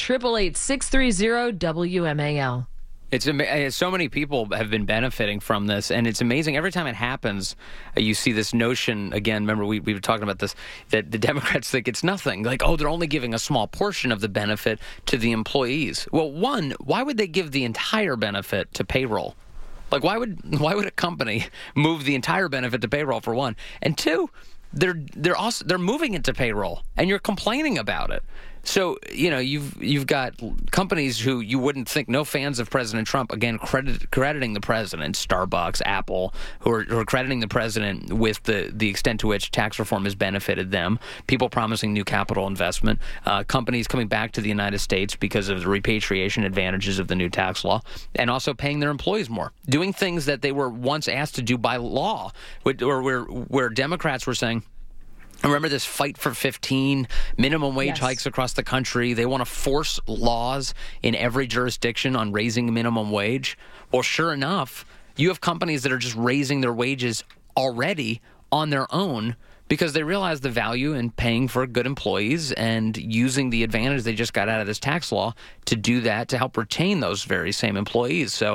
Speaker 3: 888-630-WMAL.
Speaker 7: It's so many people have been benefiting from this, and it's amazing. Every time it happens, you see this notion, again, remember we were talking about this, that the Democrats think it's nothing. Like, oh, they're only giving a small portion of the benefit to the employees. Well, one, why would they give the entire benefit to payroll? Like, why would a company move the entire benefit to payroll, for one? And two, they're moving it to payroll, and you're complaining about it. So, you've got companies who you wouldn't think, no fans of President Trump, again, crediting the president, Starbucks, Apple, who are crediting the president with the extent to which tax reform has benefited them, people promising new capital investment, companies coming back to the United States because of the repatriation advantages of the new tax law, and also paying their employees more, doing things that they were once asked to do by law, where Democrats were saying, remember this fight for 15 minimum wage hikes across the country? They want to force laws in every jurisdiction on raising minimum wage. Well, sure enough, you have companies that are just raising their wages already on their own because they realize the value in paying for good employees and using the advantage they just got out of this tax law to do that, to help retain those very same employees. So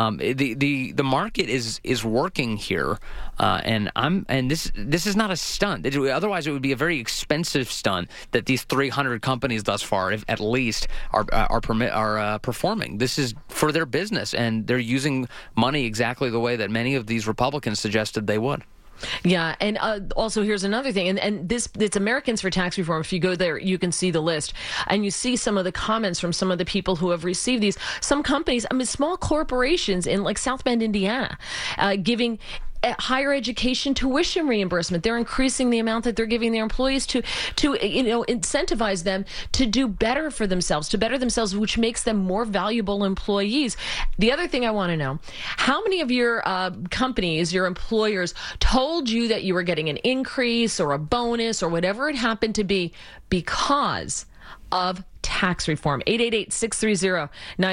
Speaker 7: the market is working here, and this is not a stunt. Otherwise, it would be a very expensive stunt that these 300 companies thus far, at least, are performing. This is for their business, and they're using money exactly the way that many of these Republicans suggested they would.
Speaker 3: Yeah, and also here's another thing, and it's Americans for Tax Reform. If you go there, you can see the list, and you see some of the comments from some of the people who have received these. Some companies, small corporations in like South Bend, Indiana, giving higher education tuition reimbursement. They're increasing the amount that they're giving their employees to incentivize them to do better for themselves, to better themselves, which makes them more valuable employees. The other thing I want to know, how many of your companies, your employers, told you that you were getting an increase or a bonus or whatever it happened to be because of tax reform? 888-630-9625.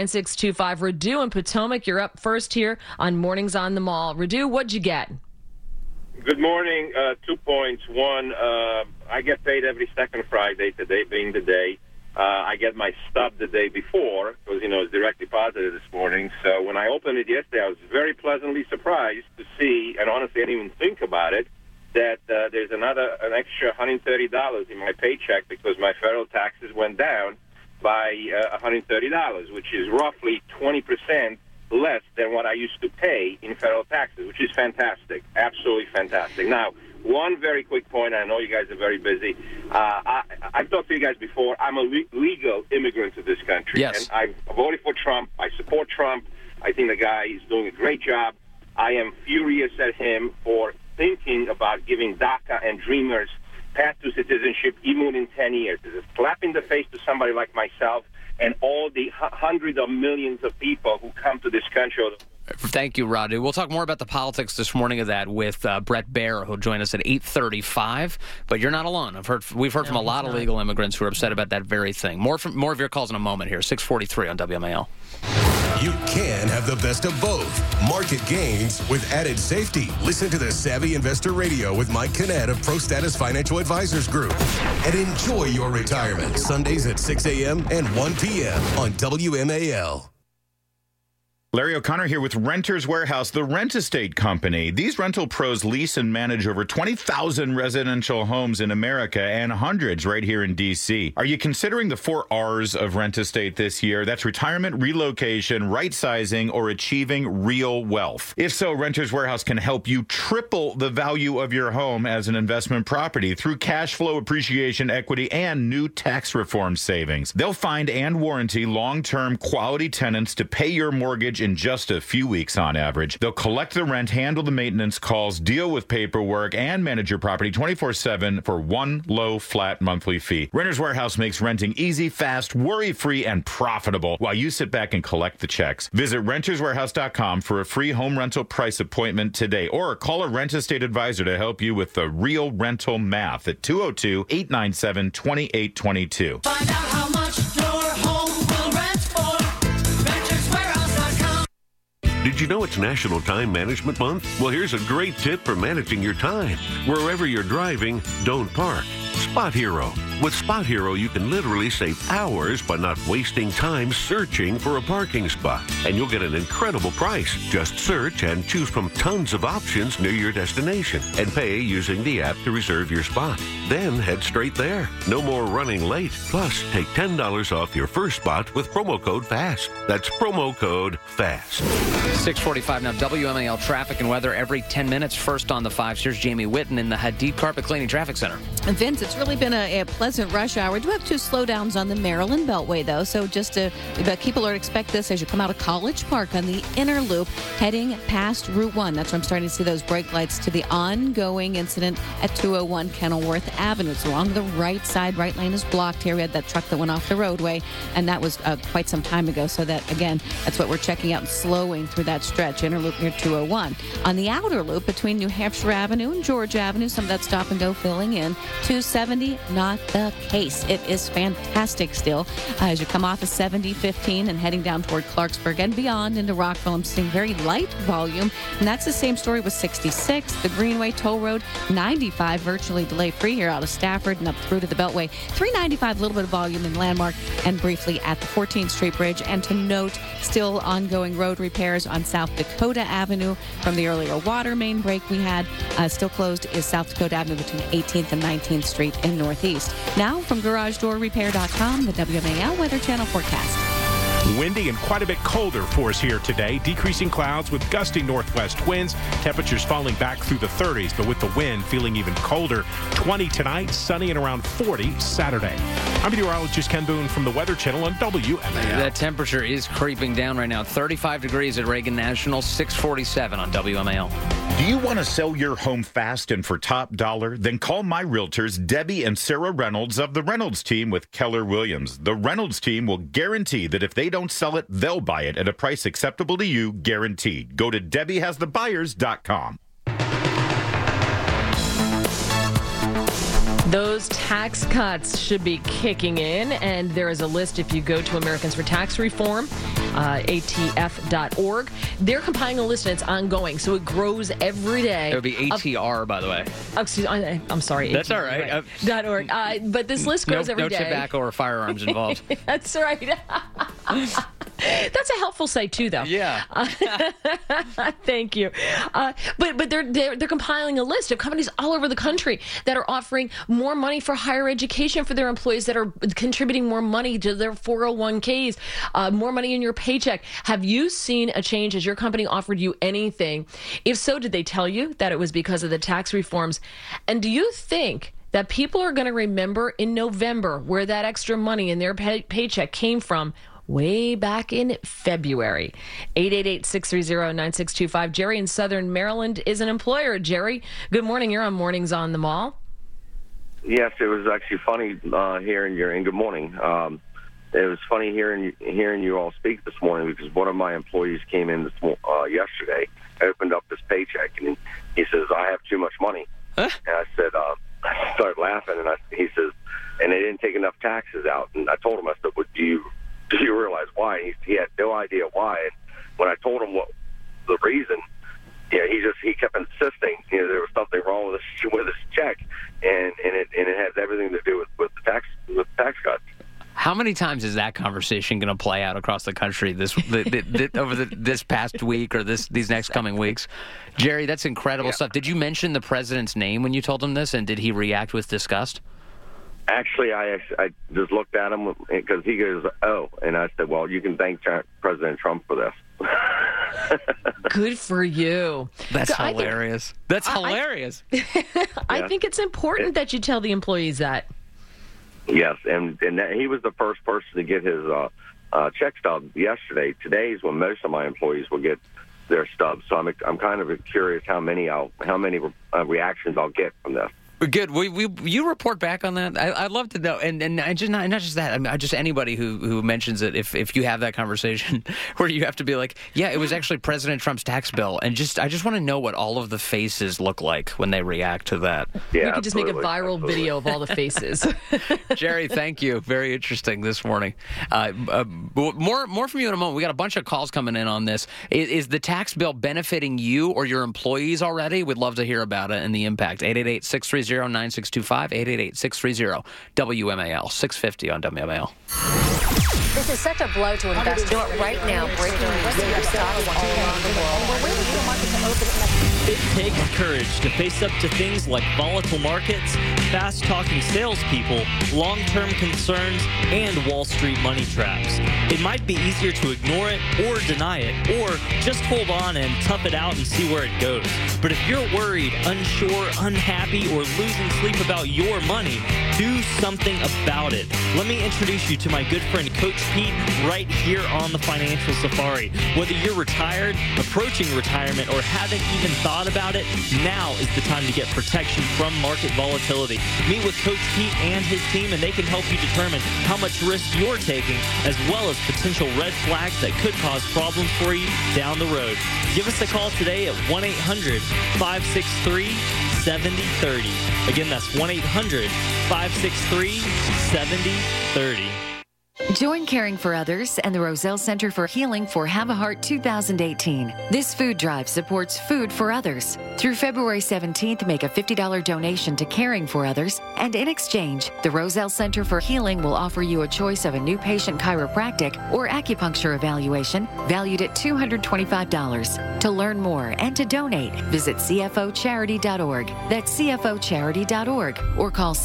Speaker 3: Radu and Potomac, you're up first here on Mornings on the Mall. Radu, what'd you get?
Speaker 8: Good morning. 2 points. One, I get paid every second Friday, today being the day. I get my stub the day before because, it's direct deposited this morning. So when I opened it yesterday, I was very pleasantly surprised to see, and honestly, I didn't even think about it, that there's an extra $130 in my paycheck because my federal taxes went down by $130, which is roughly 20% less than what I used to pay in federal taxes, which is fantastic, absolutely fantastic. Now, one very quick point, I know you guys are very busy. I've talked to you guys before. I'm a legal immigrant to this country.
Speaker 7: Yes.
Speaker 8: And I voted for Trump. I support Trump. I think the guy is doing a great job. I am furious at him for thinking about giving DACA and Dreamers path to citizenship even within 10 years. It's a slap in the face to somebody like myself and all the hundreds of millions of people who come to this country.
Speaker 7: Thank you, Radu. We'll talk more about the politics this morning of that with Brett Baer, who'll join us at 8:35. But you're not alone. We've heard from a lot of legal immigrants who are upset about that very thing. More of your calls in a moment here. 6:43 on WMAL.
Speaker 9: You can have the best of both. Market gains with added safety. Listen to the Savvy Investor Radio with Mike Kinnett of Pro Status Financial Advisors Group. And enjoy your retirement. Sundays at 6 a.m. and 1 p.m. on WMAL.
Speaker 10: Larry O'Connor here with Renters Warehouse, the rent estate company. These rental pros lease and manage over 20,000 residential homes in America and hundreds right here in D.C. Are you considering the 4 R's of rent estate this year? That's retirement, relocation, right sizing, or achieving real wealth. If so, Renters Warehouse can help you triple the value of your home as an investment property through cash flow appreciation, equity, and new tax reform savings. They'll find and warranty long-term quality tenants to pay your mortgage in just a few weeks on average. They'll collect the rent, handle the maintenance calls, deal with paperwork, and manage your property 24/7 for one low, flat monthly fee. Renters Warehouse makes renting easy, fast, worry-free, and profitable while you sit back and collect the checks. Visit renterswarehouse.com for a free home rental price appointment today, or call a rent estate advisor to help you with the real rental math at 202-897-2822.
Speaker 11: Find out how much your home will rent for. RentersWarehouse.com.
Speaker 12: Did you know it's National Time Management Month? Well, here's a great tip for managing your time. Wherever you're driving, don't park. Spot Hero. With Spot Hero, you can literally save hours by not wasting time searching for a parking spot. And you'll get an incredible price. Just search and choose from tons of options near your destination and pay using the app to reserve your spot. Then head straight there. No more running late. Plus, take $10 off your first spot with promo code FAST. That's promo code FAST.
Speaker 7: 6:45 now. WMAL traffic and weather every 10 minutes. First on the 5s. Here's Jamie Whitten in the Hadid Carpet Cleaning Traffic Center.
Speaker 5: And Vince, it's really been a pleasant rush hour. We do have 2 slowdowns on the Maryland Beltway, though. So just to keep alert, expect this as you come out of College Park on the inner loop, heading past Route 1. That's where I'm starting to see those brake lights to the ongoing incident at 201 Kenilworth Avenue. It's along the right side. Right lane is blocked here. We had that truck that went off the roadway, and that was quite some time ago. So that, again, that's what we're checking out and slowing through that stretch, inner loop near 201. On the outer loop between New Hampshire Avenue and George Avenue, some of that stop and go filling in. 270, not the case. It is fantastic still. As you come off of 7015 and heading down toward Clarksburg and beyond into Rockville, I'm seeing very light volume. And that's the same story with 66, the Greenway Toll Road, 95 virtually delay-free here out of Stafford and up through to the Beltway. 395, a little bit of volume in Landmark and briefly at the 14th Street Bridge. And to note, still ongoing road repairs on South Dakota Avenue from the earlier water main break we had. Still closed is South Dakota Avenue between 18th and 19th Street in Northeast. Now from GarageDoorRepair.com, the WMAL Weather Channel forecast.
Speaker 6: Windy and quite a bit colder for us here today. Decreasing clouds with gusty northwest winds. Temperatures falling back through the 30s, but with the wind feeling even colder. 20 tonight, sunny and around 40 Saturday. I'm meteorologist Ken Boone from the Weather Channel on WMAL.
Speaker 7: That temperature is creeping down right now. 35 degrees at Reagan National, 647 on WMAL.
Speaker 10: Do you want to sell your home fast and for top dollar? Then call my realtors, Debbie and Sarah Reynolds of the Reynolds team with Keller Williams. The Reynolds team will guarantee that if they don't sell it, they'll buy it at a price acceptable to you, guaranteed. Go to DebbieHasTheBuyers.com.
Speaker 3: Those tax cuts should be kicking in, and there is a list if you go to Americans for Tax Reform, ATF.org. They're compiling a list, and it's ongoing, so it grows every day.
Speaker 7: It would be ATR, by the way.
Speaker 3: Excuse me, I'm sorry.
Speaker 7: That's all right.
Speaker 3: .org. But this list grows every day.
Speaker 7: No tobacco or firearms involved.
Speaker 3: That's right. That's a helpful site too, though.
Speaker 7: Yeah.
Speaker 3: Thank you. But they're compiling a list of companies all over the country that are offering more money for higher education for their employees, that are contributing more money to their 401ks, more money in your paycheck. Have you seen a change? Has your company offered you anything? If so, did they tell you that it was because of the tax reforms? And do you think that people are going to remember in November where that extra money in their paycheck came from way back in February? 888-630-9625. Jerry in Southern Maryland is an employer. Jerry, good morning. You're on Mornings on the Mall.
Speaker 13: Yes, it was actually funny hearing you, and good morning. It was funny hearing you all speak this morning, because one of my employees came in yesterday. I opened up his paycheck, and he says, "I have too much money." Huh? And I said, I started laughing, and he says, "And they didn't take enough taxes out." And I told him, I said, "Well, do you realize why?" And he had no idea why. And when I told him what the reason, he kept insisting there was something wrong with his check, and it has everything to do with the tax cuts.
Speaker 7: How many times is that conversation going to play out across the country over this past week or these next coming weeks? Jerry, that's incredible stuff. Did you mention the president's name when you told him this, and did he react with disgust?
Speaker 13: Actually, I just looked at him because he goes, "Oh," and I said, "Well, you can thank President Trump for this."
Speaker 3: Good for you.
Speaker 7: That's hilarious. That's hilarious.
Speaker 3: I think it's important that you tell the employees that.
Speaker 13: Yes, and he was the first person to get his check stub yesterday. Today's when most of my employees will get their stubs. So I'm kind of curious how many reactions I'll get from this.
Speaker 7: Good. You report back on that? I'd love to know. And just not just that. I mean, just anybody who mentions it, if you have that conversation where you have to be like, yeah, it was actually President Trump's tax bill. And I just want to know what all of the faces look like when they react to that.
Speaker 13: Yeah,
Speaker 3: we could just make a viral video of all the faces.
Speaker 7: Jerry, thank you. Very interesting this morning. More from you in a moment. We got a bunch of calls coming in on this. Is the tax bill benefiting you or your employees already? We'd love to hear about it and the impact. 888-630-9625, 888-630-WMAL, 650 on WMAL.
Speaker 14: This is such a blow to investors. Do it right now. Breaking news. Your stock is all around the world. We're waiting for the market to open.
Speaker 15: It takes courage to face up to things like volatile markets, fast-talking salespeople, long-term concerns, and Wall Street money traps. It might be easier to ignore it or deny it, or just hold on and tough it out and see where it goes. But if you're worried, unsure, unhappy, or losing sleep about your money, do something about it. Let me introduce you to my good friend Coach Pete right here on the Financial Safari. Whether you're retired, approaching retirement, or haven't even thought about it, now is the time to get protection from market volatility. Meet with Coach Pete and his team, and they can help you determine how much risk you're taking, as well as potential red flags that could cause problems for you down the road. Give us a call today at 1-800-563-7030. Again, that's 1-800-563-7030.
Speaker 16: Join Caring for Others and the Roselle Center for Healing for Have a Heart 2018. This food drive supports food for others. Through February 17th, make a $50 donation to Caring for Others, and in exchange, the Roselle Center for Healing will offer you a choice of a new patient chiropractic or acupuncture evaluation valued at $225. To learn more and to donate, visit CFOcharity.org. That's CFOcharity.org, or call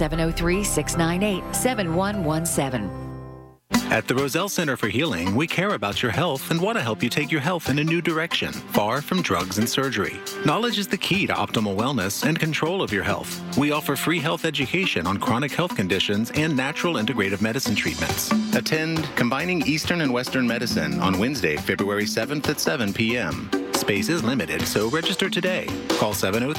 Speaker 16: 703-698-7117.
Speaker 17: At the Roselle Center for Healing, we care about your health and want to help you take your health in a new direction, far from drugs and surgery. Knowledge is the key to optimal wellness and control of your health. We offer free health education on chronic health conditions and natural integrative medicine treatments. Attend Combining Eastern and Western Medicine on Wednesday, February 7th at 7 p.m. Space is limited, so register today. Call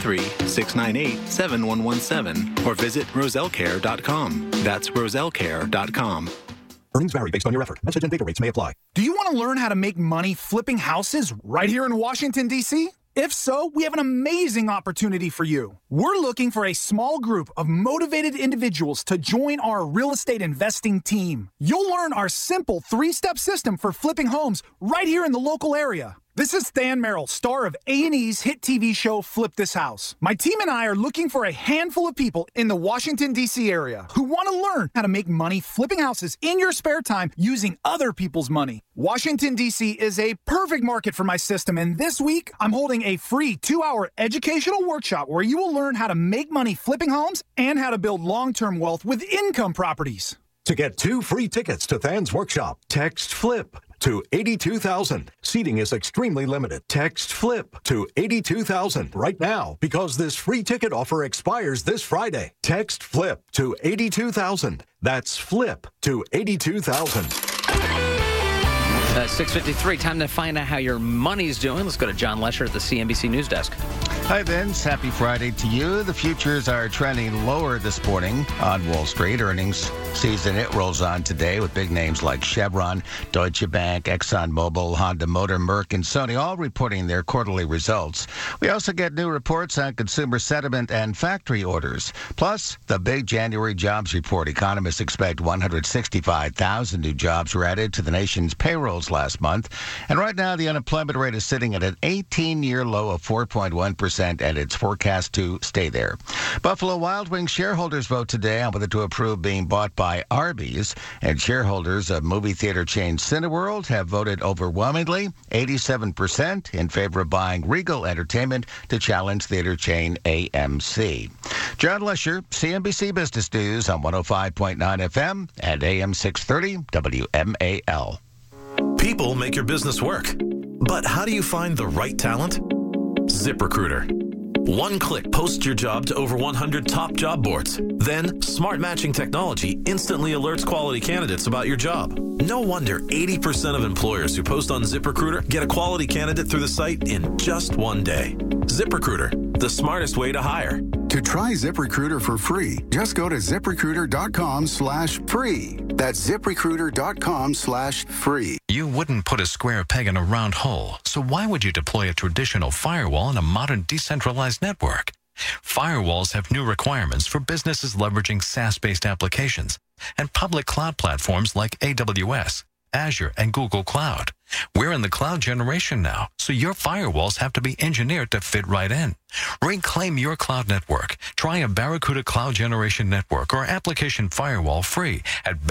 Speaker 17: 703-698-7117 or visit rosellcare.com. That's rosellcare.com.
Speaker 18: Earnings vary based on your effort. Message and data rates may apply.
Speaker 19: Do you want to learn how to make money flipping houses right here in Washington, D.C.? If so, we have an amazing opportunity for you. We're looking for a small group of motivated individuals to join our real estate investing team. You'll learn our simple 3-step system for flipping homes right here in the local area. This is Stan Merrill, star of A&E's hit TV show Flip This House. My team and I are looking for a handful of people in the Washington, D.C. area who want to learn how to make money flipping houses in your spare time using other people's money. Washington, D.C. is a perfect market for my system, and this week I'm holding a free 2-hour educational workshop where you will learn how to make money flipping homes and how to build long-term wealth with income properties.
Speaker 18: To get 2 free tickets to Than's workshop, text FLIP to 82,000. Seating is extremely limited. Text FLIP to 82,000 right now because this free ticket offer expires this Friday. Text FLIP to 82,000. That's FLIP to 82,000.
Speaker 7: 6:53, time to find out how your money's doing. Let's go to John Lesher at the CNBC News Desk.
Speaker 20: Hi, Vince. Happy Friday to you. The futures are trending lower this morning on Wall Street. Earnings season, it rolls on today with big names like Chevron, Deutsche Bank, ExxonMobil, Honda Motor, Merck, and Sony all reporting their quarterly results. We also get new reports on consumer sentiment and factory orders. Plus, the big January jobs report. Economists expect 165,000 new jobs were added to the nation's payrolls last month. And right now, the unemployment rate is sitting at an 18-year low of 4.1%, and it's forecast to stay there. Buffalo Wild Wings shareholders vote today on whether to approve being bought by Arby's, and shareholders of movie theater chain Cineworld have voted overwhelmingly, 87%, in favor of buying Regal Entertainment to challenge theater chain AMC. John Lesher, CNBC Business News on 105.9 FM and AM 630 WMAL.
Speaker 28: People make your business work. But how do you find the right talent? ZipRecruiter.
Speaker 21: One click posts your job to over 100 top job boards. Then, smart matching technology instantly alerts quality candidates about your job. No wonder 80% of employers who post on ZipRecruiter get a quality candidate through the site in just one day. ZipRecruiter, the smartest way to hire.
Speaker 22: To try ZipRecruiter for free, just go to ZipRecruiter.com/free. That's ZipRecruiter.com/free.
Speaker 23: You wouldn't put a square peg in a round hole, so why would you deploy a traditional firewall in a modern decentralized network? Firewalls have new requirements for businesses leveraging SaaS-based applications and public cloud platforms like AWS, Azure, and Google Cloud. We're in the cloud generation now, so your firewalls have to be engineered to fit right in. Reclaim your cloud network. Try a Barracuda Cloud Generation Network or application firewall free at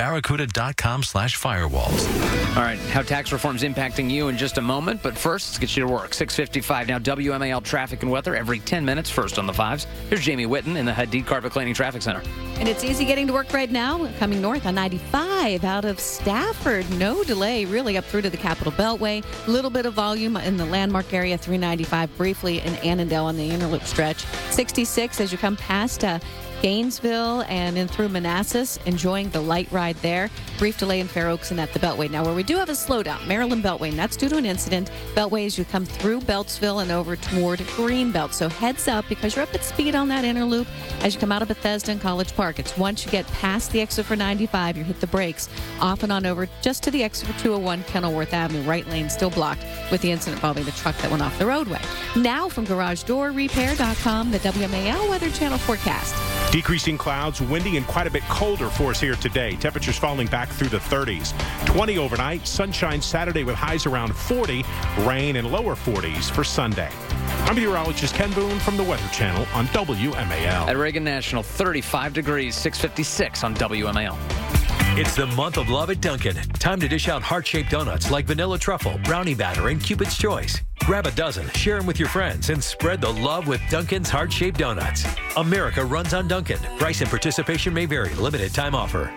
Speaker 23: barracuda.com/firewalls.
Speaker 7: All right, how tax reform's impacting you in just a moment, but first, let's get you to work. 6:55 now, WMAL traffic and weather every 10 minutes, first on the 5s. Here's Jamie Whitten in the Hadid Carpet Cleaning Traffic Center.
Speaker 5: And it's easy getting to work right now, coming north on 95 out of Stafford. No delay, really up through to the Capitol Beltway. A little bit of volume in the Landmark area, 395 briefly in Annandale on the Inner Loop stretch. 66 as you come past Gainesville and in through Manassas, enjoying the light ride there. Brief delay in Fair Oaks and at the Beltway. Now, where we do have a slowdown, Maryland Beltway, and that's due to an incident. Beltway as you come through Beltsville and over toward Greenbelt. So heads up because you're up at speed on that inner loop as you come out of Bethesda and College Park. It's once you get past the exit for 95, you hit the brakes off and on over just to the exit for 201 Kenilworth Avenue. Right lane still blocked with the incident involving the truck that went off the roadway. Now from GarageDoorRepair.com, the WMAL Weather Channel forecast.
Speaker 6: Decreasing clouds, windy, and quite a bit colder for us here today. Temperatures falling back through the 30s. 20 overnight, sunshine Saturday with highs around 40, rain and lower 40s for Sunday. I'm meteorologist Ken Boone from the Weather Channel on WMAL.
Speaker 7: At Reagan National, 35 degrees, 6:56 on WMAL.
Speaker 24: It's the month of love at Dunkin'. Time to dish out heart-shaped donuts like vanilla truffle, brownie batter, and Cupid's Choice. Grab a dozen, share them with your friends, and spread the love with Dunkin's heart-shaped donuts. America runs on Dunkin'. Price and participation may vary. Limited time offer.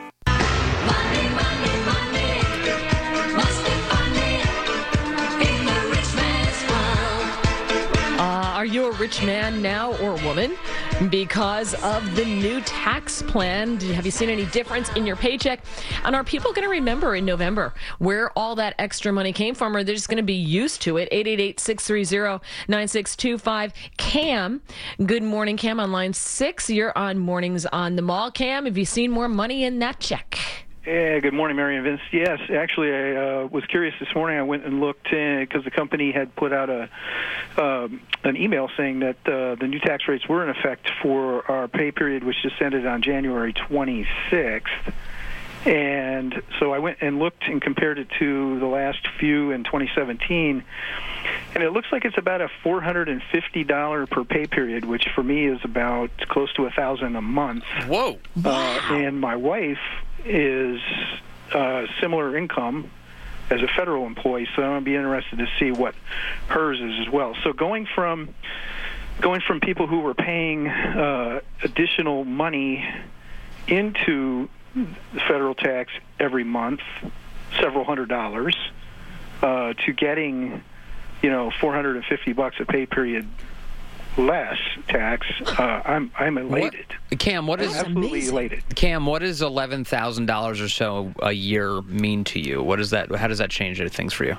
Speaker 3: Are you a rich man now or woman? Because of the new tax plan, have you seen any difference in your paycheck? And are people going to remember in November where all that extra money came from, or are they just going to be used to it? 888-630-9625. Cam, good morning, Cam, on line 6. You're on Mornings on the Mall. Cam, have you seen more money in that check?
Speaker 25: Yeah, good morning, Mary and Vince. Yes, actually, I was curious this morning. I went and looked because the company had put out an email saying that the new tax rates were in effect for our pay period, which just ended on January 26th. And so I went and looked and compared it to the last few in 2017, and it looks like it's about a $450 per pay period, which for me is about close to $1,000 a month.
Speaker 7: Whoa!
Speaker 25: And my wife is similar income as a federal employee, so I'm going to be interested to see what hers is as well. So going from people who were paying additional money into the federal tax every month, several $100s, to getting, $450 a pay period less tax, I'm elated.
Speaker 7: Cam, what is
Speaker 25: absolutely elated?
Speaker 7: Cam, what does $11,000 or so a year mean to you? What is that? How does that change things for you?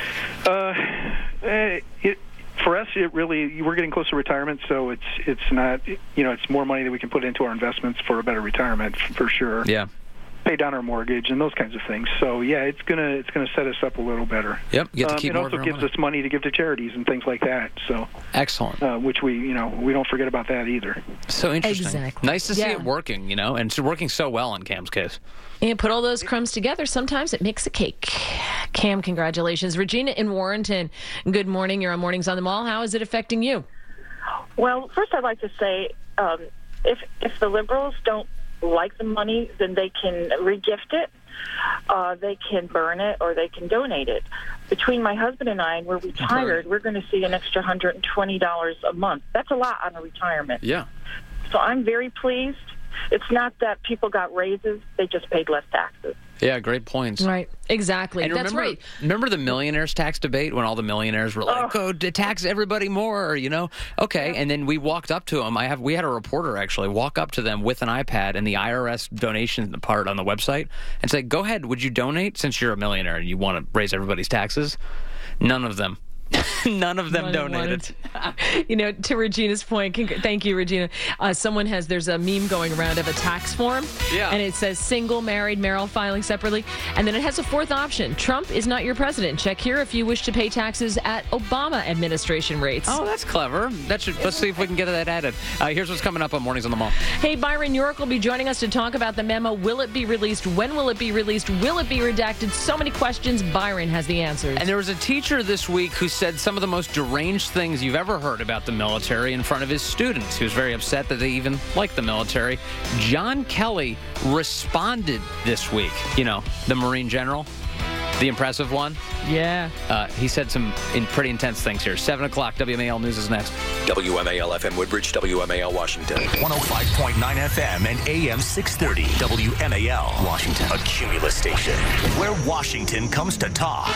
Speaker 25: For us, it really, we're getting close to retirement, so it's not, it's more money that we can put into our investments for a better retirement for sure.
Speaker 7: Yeah.
Speaker 25: Pay down our mortgage and those kinds of things. So yeah, it's gonna set us up a little better.
Speaker 7: Yep. Get to keep
Speaker 25: it
Speaker 7: more
Speaker 25: also
Speaker 7: of our
Speaker 25: gives
Speaker 7: money.
Speaker 25: us money to give to charities and things like that. So
Speaker 7: excellent.
Speaker 25: Which we don't forget about that either.
Speaker 7: So interesting.
Speaker 3: Exactly.
Speaker 7: Nice to see it working. And it's working so well in Cam's case.
Speaker 3: And put all those crumbs together. Sometimes it makes a cake. Cam, congratulations. Regina in Warrenton, good morning. You're on Mornings on the Mall. How is it affecting you?
Speaker 26: Well, first I'd like to say if the liberals don't like the money, then they can regift it, they can burn it, or they can donate it. Between my husband and I, we're retired, we're going to see an extra $120 a month. That's a lot on a retirement.
Speaker 7: Yeah.
Speaker 26: So I'm very pleased. It's not that people got raises, they just paid less taxes.
Speaker 7: Yeah, great points.
Speaker 3: Right, exactly.
Speaker 7: And
Speaker 3: That's right.
Speaker 7: Remember the millionaires tax debate when all the millionaires were like, "Go to tax everybody more," Okay, and then we walked up to them. We had a reporter actually walk up to them with an iPad and the IRS donation part on the website and say, "Go ahead, would you donate since you're a millionaire and you want to raise everybody's taxes?" None of them. None of them donated.
Speaker 3: To Regina's point, thank you, Regina. There's a meme going around of a tax form, and it says single, married, marital filing separately, and then it has a fourth option. Trump is not your president. Check here if you wish to pay taxes at Obama administration rates.
Speaker 7: Oh, that's clever. Let's see if we can get that added. Here's what's coming up on Mornings on the Mall.
Speaker 3: Hey, Byron York will be joining us to talk about the memo. Will it be released? When will it be released? Will it be redacted? So many questions. Byron has the answers.
Speaker 7: And there was a teacher this week who said some of the most deranged things you've ever heard about the military in front of his students. He was very upset that they even like the military. John Kelly responded this week. The Marine general, the impressive one.
Speaker 3: Yeah.
Speaker 7: He said some pretty intense things here. 7 o'clock, WMAL News is next.
Speaker 1: WMAL FM Woodbridge, WMAL Washington. 105.9 FM and AM 630. WMAL Washington. A Cumulus station where Washington comes to talk.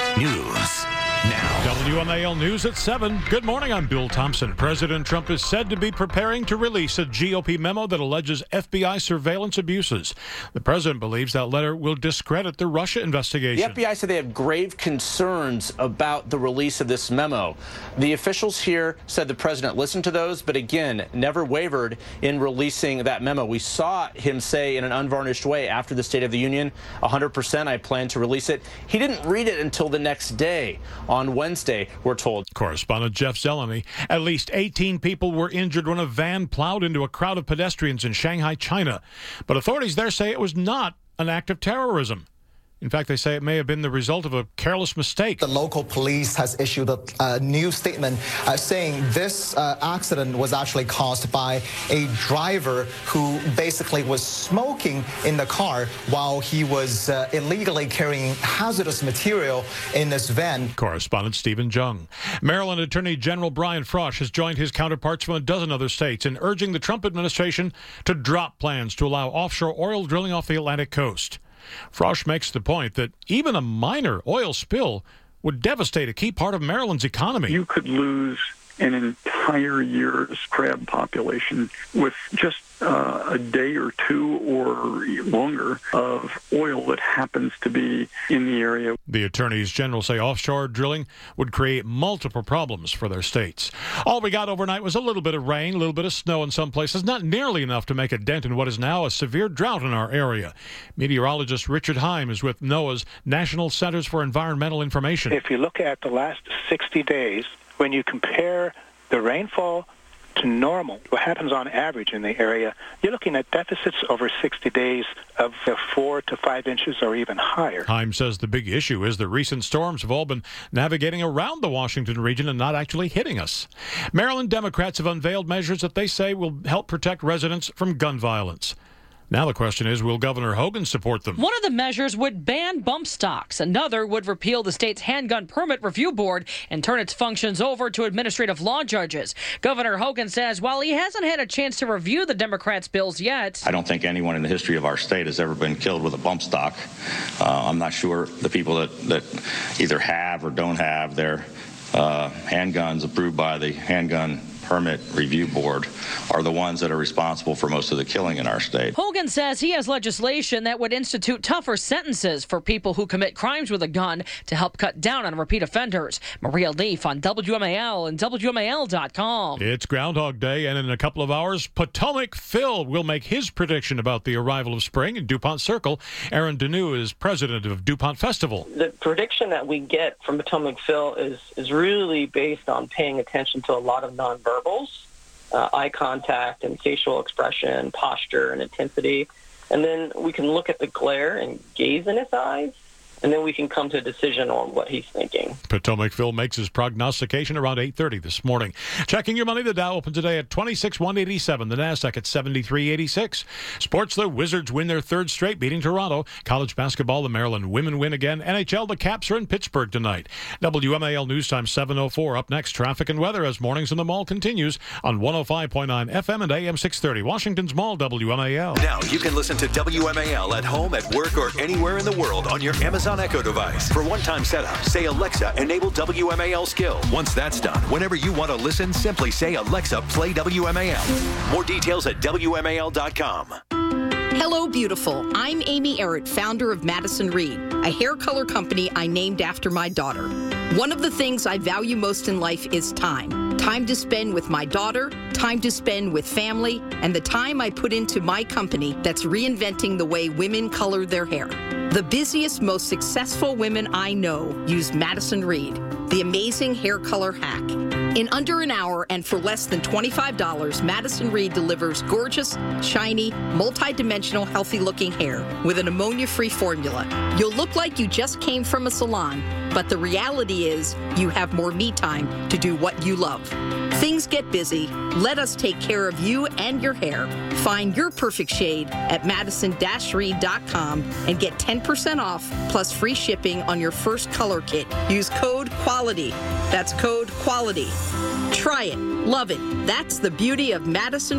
Speaker 1: News now.
Speaker 6: WMAL News at 7. Good morning, I'm Bill Thompson. President Trump is said to be preparing to release a GOP memo that alleges FBI surveillance abuses. The president believes that letter will discredit the Russia investigation.
Speaker 2: The FBI said they have grave concerns about the release of this memo. The officials here said the president listened to those, but again, never wavered in releasing that memo. We saw him say in an unvarnished way after the State of the Union, 100% I plan to release it. He didn't read it until the next day. On Wednesday, we're told.
Speaker 6: Correspondent Jeff Zeleny. At least 18 people were injured when a van plowed into a crowd of pedestrians in Shanghai, China. But authorities there say it was not an act of terrorism. In fact, they say it may have been the result of a careless mistake.
Speaker 4: The local police has issued a new statement saying this accident was actually caused by a driver who basically was smoking in the car while he was illegally carrying hazardous material in this van.
Speaker 6: Correspondent Stephen Jung. Maryland Attorney General Brian Frosh has joined his counterparts from a dozen other states in urging the Trump administration to drop plans to allow offshore oil drilling off the Atlantic coast. Frosh makes the point that even a minor oil spill would devastate a key part of Maryland's economy.
Speaker 8: You could lose an entire year's crab population with just a day or two or longer of oil that happens to be in the area.
Speaker 6: The attorneys general say offshore drilling would create multiple problems for their states. All we got overnight was a little bit of rain, a little bit of snow in some places, not nearly enough to make a dent in what is now a severe drought in our area. Meteorologist Richard Heim is with NOAA's National Centers for Environmental Information.
Speaker 9: If you look at the last 60 days, when you compare the rainfall to normal, what happens on average in the area, you're looking at deficits over 60 days of 4 to 5 inches or even higher.
Speaker 6: Heim says the big issue is the recent storms have all been navigating around the Washington region and not actually hitting us. Maryland Democrats have unveiled measures that they say will help protect residents from gun violence. Now the question is, will Governor Hogan support them?
Speaker 11: One of the measures would ban bump stocks. Another would repeal the state's handgun permit review board and turn its functions over to administrative law judges. Governor Hogan says while he hasn't had a chance to review the Democrats' bills yet,
Speaker 27: I don't think anyone in the history of our state has ever been killed with a bump stock. I'm not sure the people that either have or don't have their handguns approved by the handgun permit review board are the ones that are responsible for most of the killing in our state.
Speaker 11: Hogan says he has legislation that would institute tougher sentences for people who commit crimes with a gun to help cut down on repeat offenders. Maria Leaf on WMAL and WMAL.com.
Speaker 6: It's Groundhog Day, and in a couple of hours, Potomac Phil will make his prediction about the arrival of spring in DuPont Circle. Aaron Deneau is president of DuPont Festival.
Speaker 28: The prediction that we get from Potomac Phil is really based on paying attention to a lot of nonverbals. Eye contact and facial expression, posture and intensity. And then we can look at the glare and gaze in his eyes and then we can come to a decision on what he's thinking.
Speaker 6: Potomac Phil makes his prognostication around 8:30 this morning. Checking your money, the Dow opened today at 26,187. The Nasdaq at 73.86. Sports, the Wizards win their third straight, beating Toronto. College basketball, the Maryland women win again. NHL, the Caps are in Pittsburgh tonight. WMAL News Time 7:04. Up next, traffic and weather as Mornings in the Mall continues on 105.9 FM and AM 630. Washington's Mall, WMAL.
Speaker 24: Now you can listen to WMAL at home, at work, or anywhere in the world on your Amazon Echo device. For one-time setup, say, Alexa, enable WMAL skill. Once that's done, whenever you want to listen, simply say, Alexa, play WMAL. More details at WMAL.com.
Speaker 10: Hello, beautiful. I'm Amy Errett, founder of Madison Reed, a hair color company I named after my daughter. One of the things I value most in life is time. Time to spend with my daughter, time to spend with family, and the time I put into my company that's reinventing the way women color their hair. The busiest, most successful women I know use Madison Reed, the amazing hair color hack. In under an hour and for less than $25, Madison Reed delivers gorgeous, shiny, multi-dimensional, healthy-looking hair with an ammonia-free formula. You'll look like you just came from a salon, but the reality is you have more me time to do what you love. Things get busy. Let us take care of you and your hair. Find your perfect shade at madison-reed.com and get 10% off plus free shipping on your first color kit. Use code QUALITY. That's code QUALITY. Try it. Love it. That's the beauty of Madison